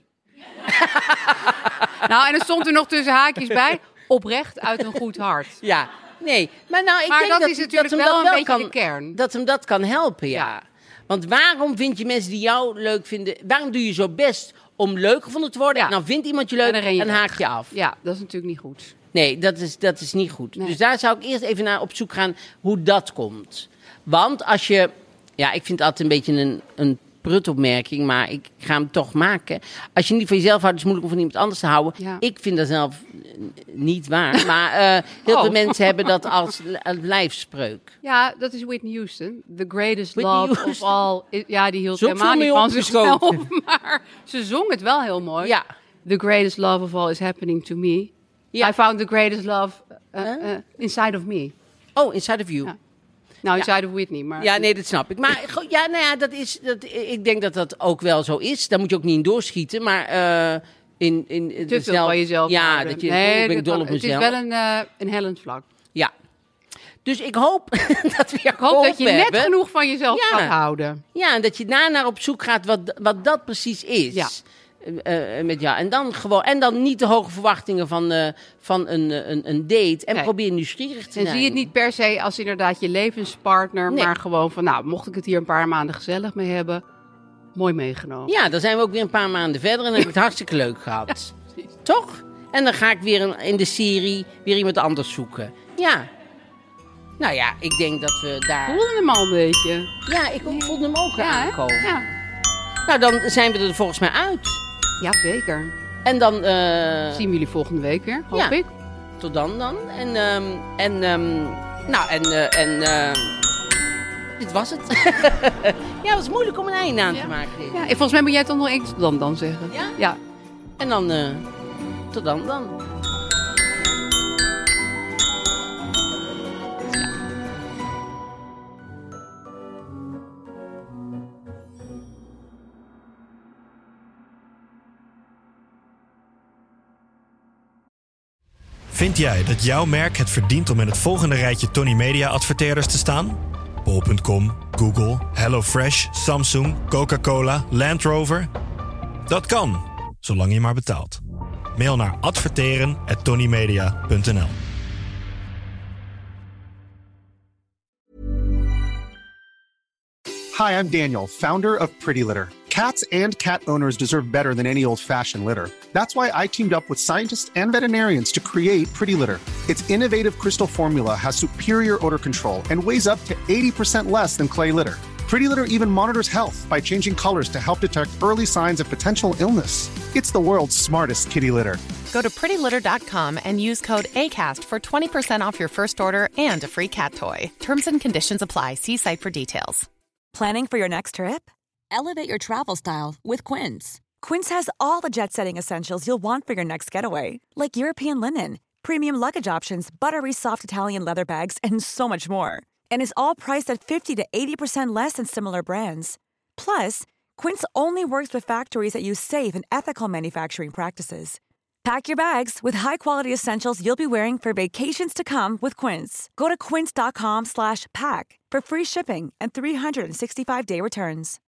Speaker 5: Nou, en er stond er nog tussen haakjes bij, oprecht uit een goed hart.
Speaker 4: Ja, nee. Maar, nou, ik
Speaker 5: Maar
Speaker 4: denk
Speaker 5: dat
Speaker 4: dat
Speaker 5: is natuurlijk
Speaker 4: dat hem
Speaker 5: wel
Speaker 4: dat
Speaker 5: een beetje
Speaker 4: kan,
Speaker 5: de kern.
Speaker 4: Dat hem dat kan helpen, ja.
Speaker 5: Ja.
Speaker 4: Want waarom vind je mensen die jou leuk vinden... Waarom doe je zo best om leuk gevonden te worden?
Speaker 5: Ja.
Speaker 4: En dan vindt iemand je leuk
Speaker 5: En dan
Speaker 4: en,
Speaker 5: ren je weg.
Speaker 4: haak je af.
Speaker 5: Ja, dat is natuurlijk niet goed.
Speaker 4: Nee, dat is, dat is niet goed.
Speaker 5: Nee.
Speaker 4: Dus daar zou ik eerst even naar op zoek gaan hoe dat komt. Want als je... Ja, ik vind het altijd een beetje een, een prutopmerking, maar ik ga hem toch maken. Als je niet van jezelf houdt, is het moeilijk om van iemand anders te houden.
Speaker 5: Ja.
Speaker 4: Ik vind dat zelf eh, niet waar. Maar eh, heel
Speaker 5: Oh.
Speaker 4: veel mensen hebben dat als li- als lijfspreuk.
Speaker 5: Ja, dat is Whitney Houston. The greatest
Speaker 4: Whitney
Speaker 5: love
Speaker 4: Houston.
Speaker 5: of all. I- Ja, die hield
Speaker 4: Zo
Speaker 5: helemaal
Speaker 4: veel
Speaker 5: niet
Speaker 4: mee
Speaker 5: van zichzelf.
Speaker 4: opgeschoten.
Speaker 5: Maar ze zong het wel heel mooi.
Speaker 4: Ja.
Speaker 5: The greatest love of all is happening to me.
Speaker 4: Ja.
Speaker 5: I found the greatest love uh,
Speaker 4: Huh?
Speaker 5: uh, inside of me.
Speaker 4: Oh, Inside of You.
Speaker 5: Ja. Nou, inside of Whitney, maar...
Speaker 4: Ja, nee, dat snap ik. Maar go- ja, nou ja, dat is, dat, ik denk dat dat ook wel zo is. Daar moet je ook niet in doorschieten. Maar eh in, in
Speaker 5: te
Speaker 4: de
Speaker 5: veel
Speaker 4: zelf-
Speaker 5: van jezelf
Speaker 4: Ja,
Speaker 5: houden.
Speaker 4: dat je
Speaker 5: nee,
Speaker 4: ik ben
Speaker 5: dat
Speaker 4: dol
Speaker 5: kan-
Speaker 4: op
Speaker 5: het
Speaker 4: mezelf.
Speaker 5: is wel een, uh, een hellend vlak.
Speaker 4: Ja. Dus ik hoop dat we je
Speaker 5: Ik hoop dat je net
Speaker 4: hebben.
Speaker 5: genoeg van jezelf
Speaker 4: Ja.
Speaker 5: gaat houden.
Speaker 4: Ja, en dat je daarna op zoek gaat wat, wat dat precies is.
Speaker 5: Ja.
Speaker 4: Eh, eh, met jou. En dan gewoon en dan niet de hoge verwachtingen van, eh, van een, eh, een, een date. En
Speaker 5: Nee.
Speaker 4: probeer nieuwsgierig te
Speaker 5: En
Speaker 4: zijn.
Speaker 5: zie het niet per se als inderdaad je levenspartner,
Speaker 4: Nee.
Speaker 5: maar gewoon van, nou, mocht ik het hier een paar maanden gezellig mee hebben, mooi meegenomen.
Speaker 4: Ja, dan zijn we ook weer een paar maanden verder en dan heb ik het hartstikke leuk gehad. Toch? En dan ga ik weer een- in de serie weer iemand anders zoeken. Ja. Nou ja, ik denk dat we daar...
Speaker 5: Voelde hem al een beetje.
Speaker 4: Ja, ik ook- voelde hem ook
Speaker 5: Ja, hè?
Speaker 4: aankomen.
Speaker 5: Ja.
Speaker 4: Nou, dan zijn we er volgens mij uit.
Speaker 5: Ja, zeker.
Speaker 4: En dan... eh,
Speaker 5: Zien we jullie volgende week weer, hoop
Speaker 4: Ja.
Speaker 5: ik.
Speaker 4: Tot dan dan. En, ehm, en, ehm, nou, en, eh, en, ehm, dit was het. Ja, het was moeilijk om een einde aan te maken. dit.
Speaker 5: Ja, en volgens mij moet jij het dan nog eens dan dan zeggen.
Speaker 4: Ja?
Speaker 5: Ja.
Speaker 4: En dan, eh, tot dan dan.
Speaker 7: Vind jij dat jouw merk het verdient om in het volgende rijtje Tony Media adverteerders te staan? bol punt com, Google, HelloFresh, Samsung, Coca-Cola, Land Rover? Dat kan, zolang je maar betaalt. Mail naar adverteren at tonymedia punt n l.
Speaker 8: Hi, I'm Daniel, founder of Pretty Litter. Cats and cat owners deserve better than any old-fashioned litter. That's why I teamed up with scientists and veterinarians to create Pretty Litter. Its innovative crystal formula has superior odor control and weighs up to eighty percent less than clay litter. Pretty Litter even monitors health by changing colors to help detect early signs of potential illness. It's the world's smartest kitty litter.
Speaker 9: Go to pretty litter dot com and use code ACAST for twenty percent off your first order and a free cat toy. Terms and conditions apply. See site for details.
Speaker 3: Planning for your next trip?
Speaker 10: Elevate your travel style with Quince.
Speaker 3: Quince has all the jet-setting essentials you'll want for your next getaway, like European linen, premium luggage options, buttery soft Italian leather bags, and so much more. And is all priced at fifty to eighty percent less than similar brands. Plus, Quince only works with factories that use safe and ethical manufacturing practices. Pack your bags with high-quality essentials you'll be wearing for vacations to come with Quince. Go to quince dot com slash pack for free shipping and three sixty-five day returns.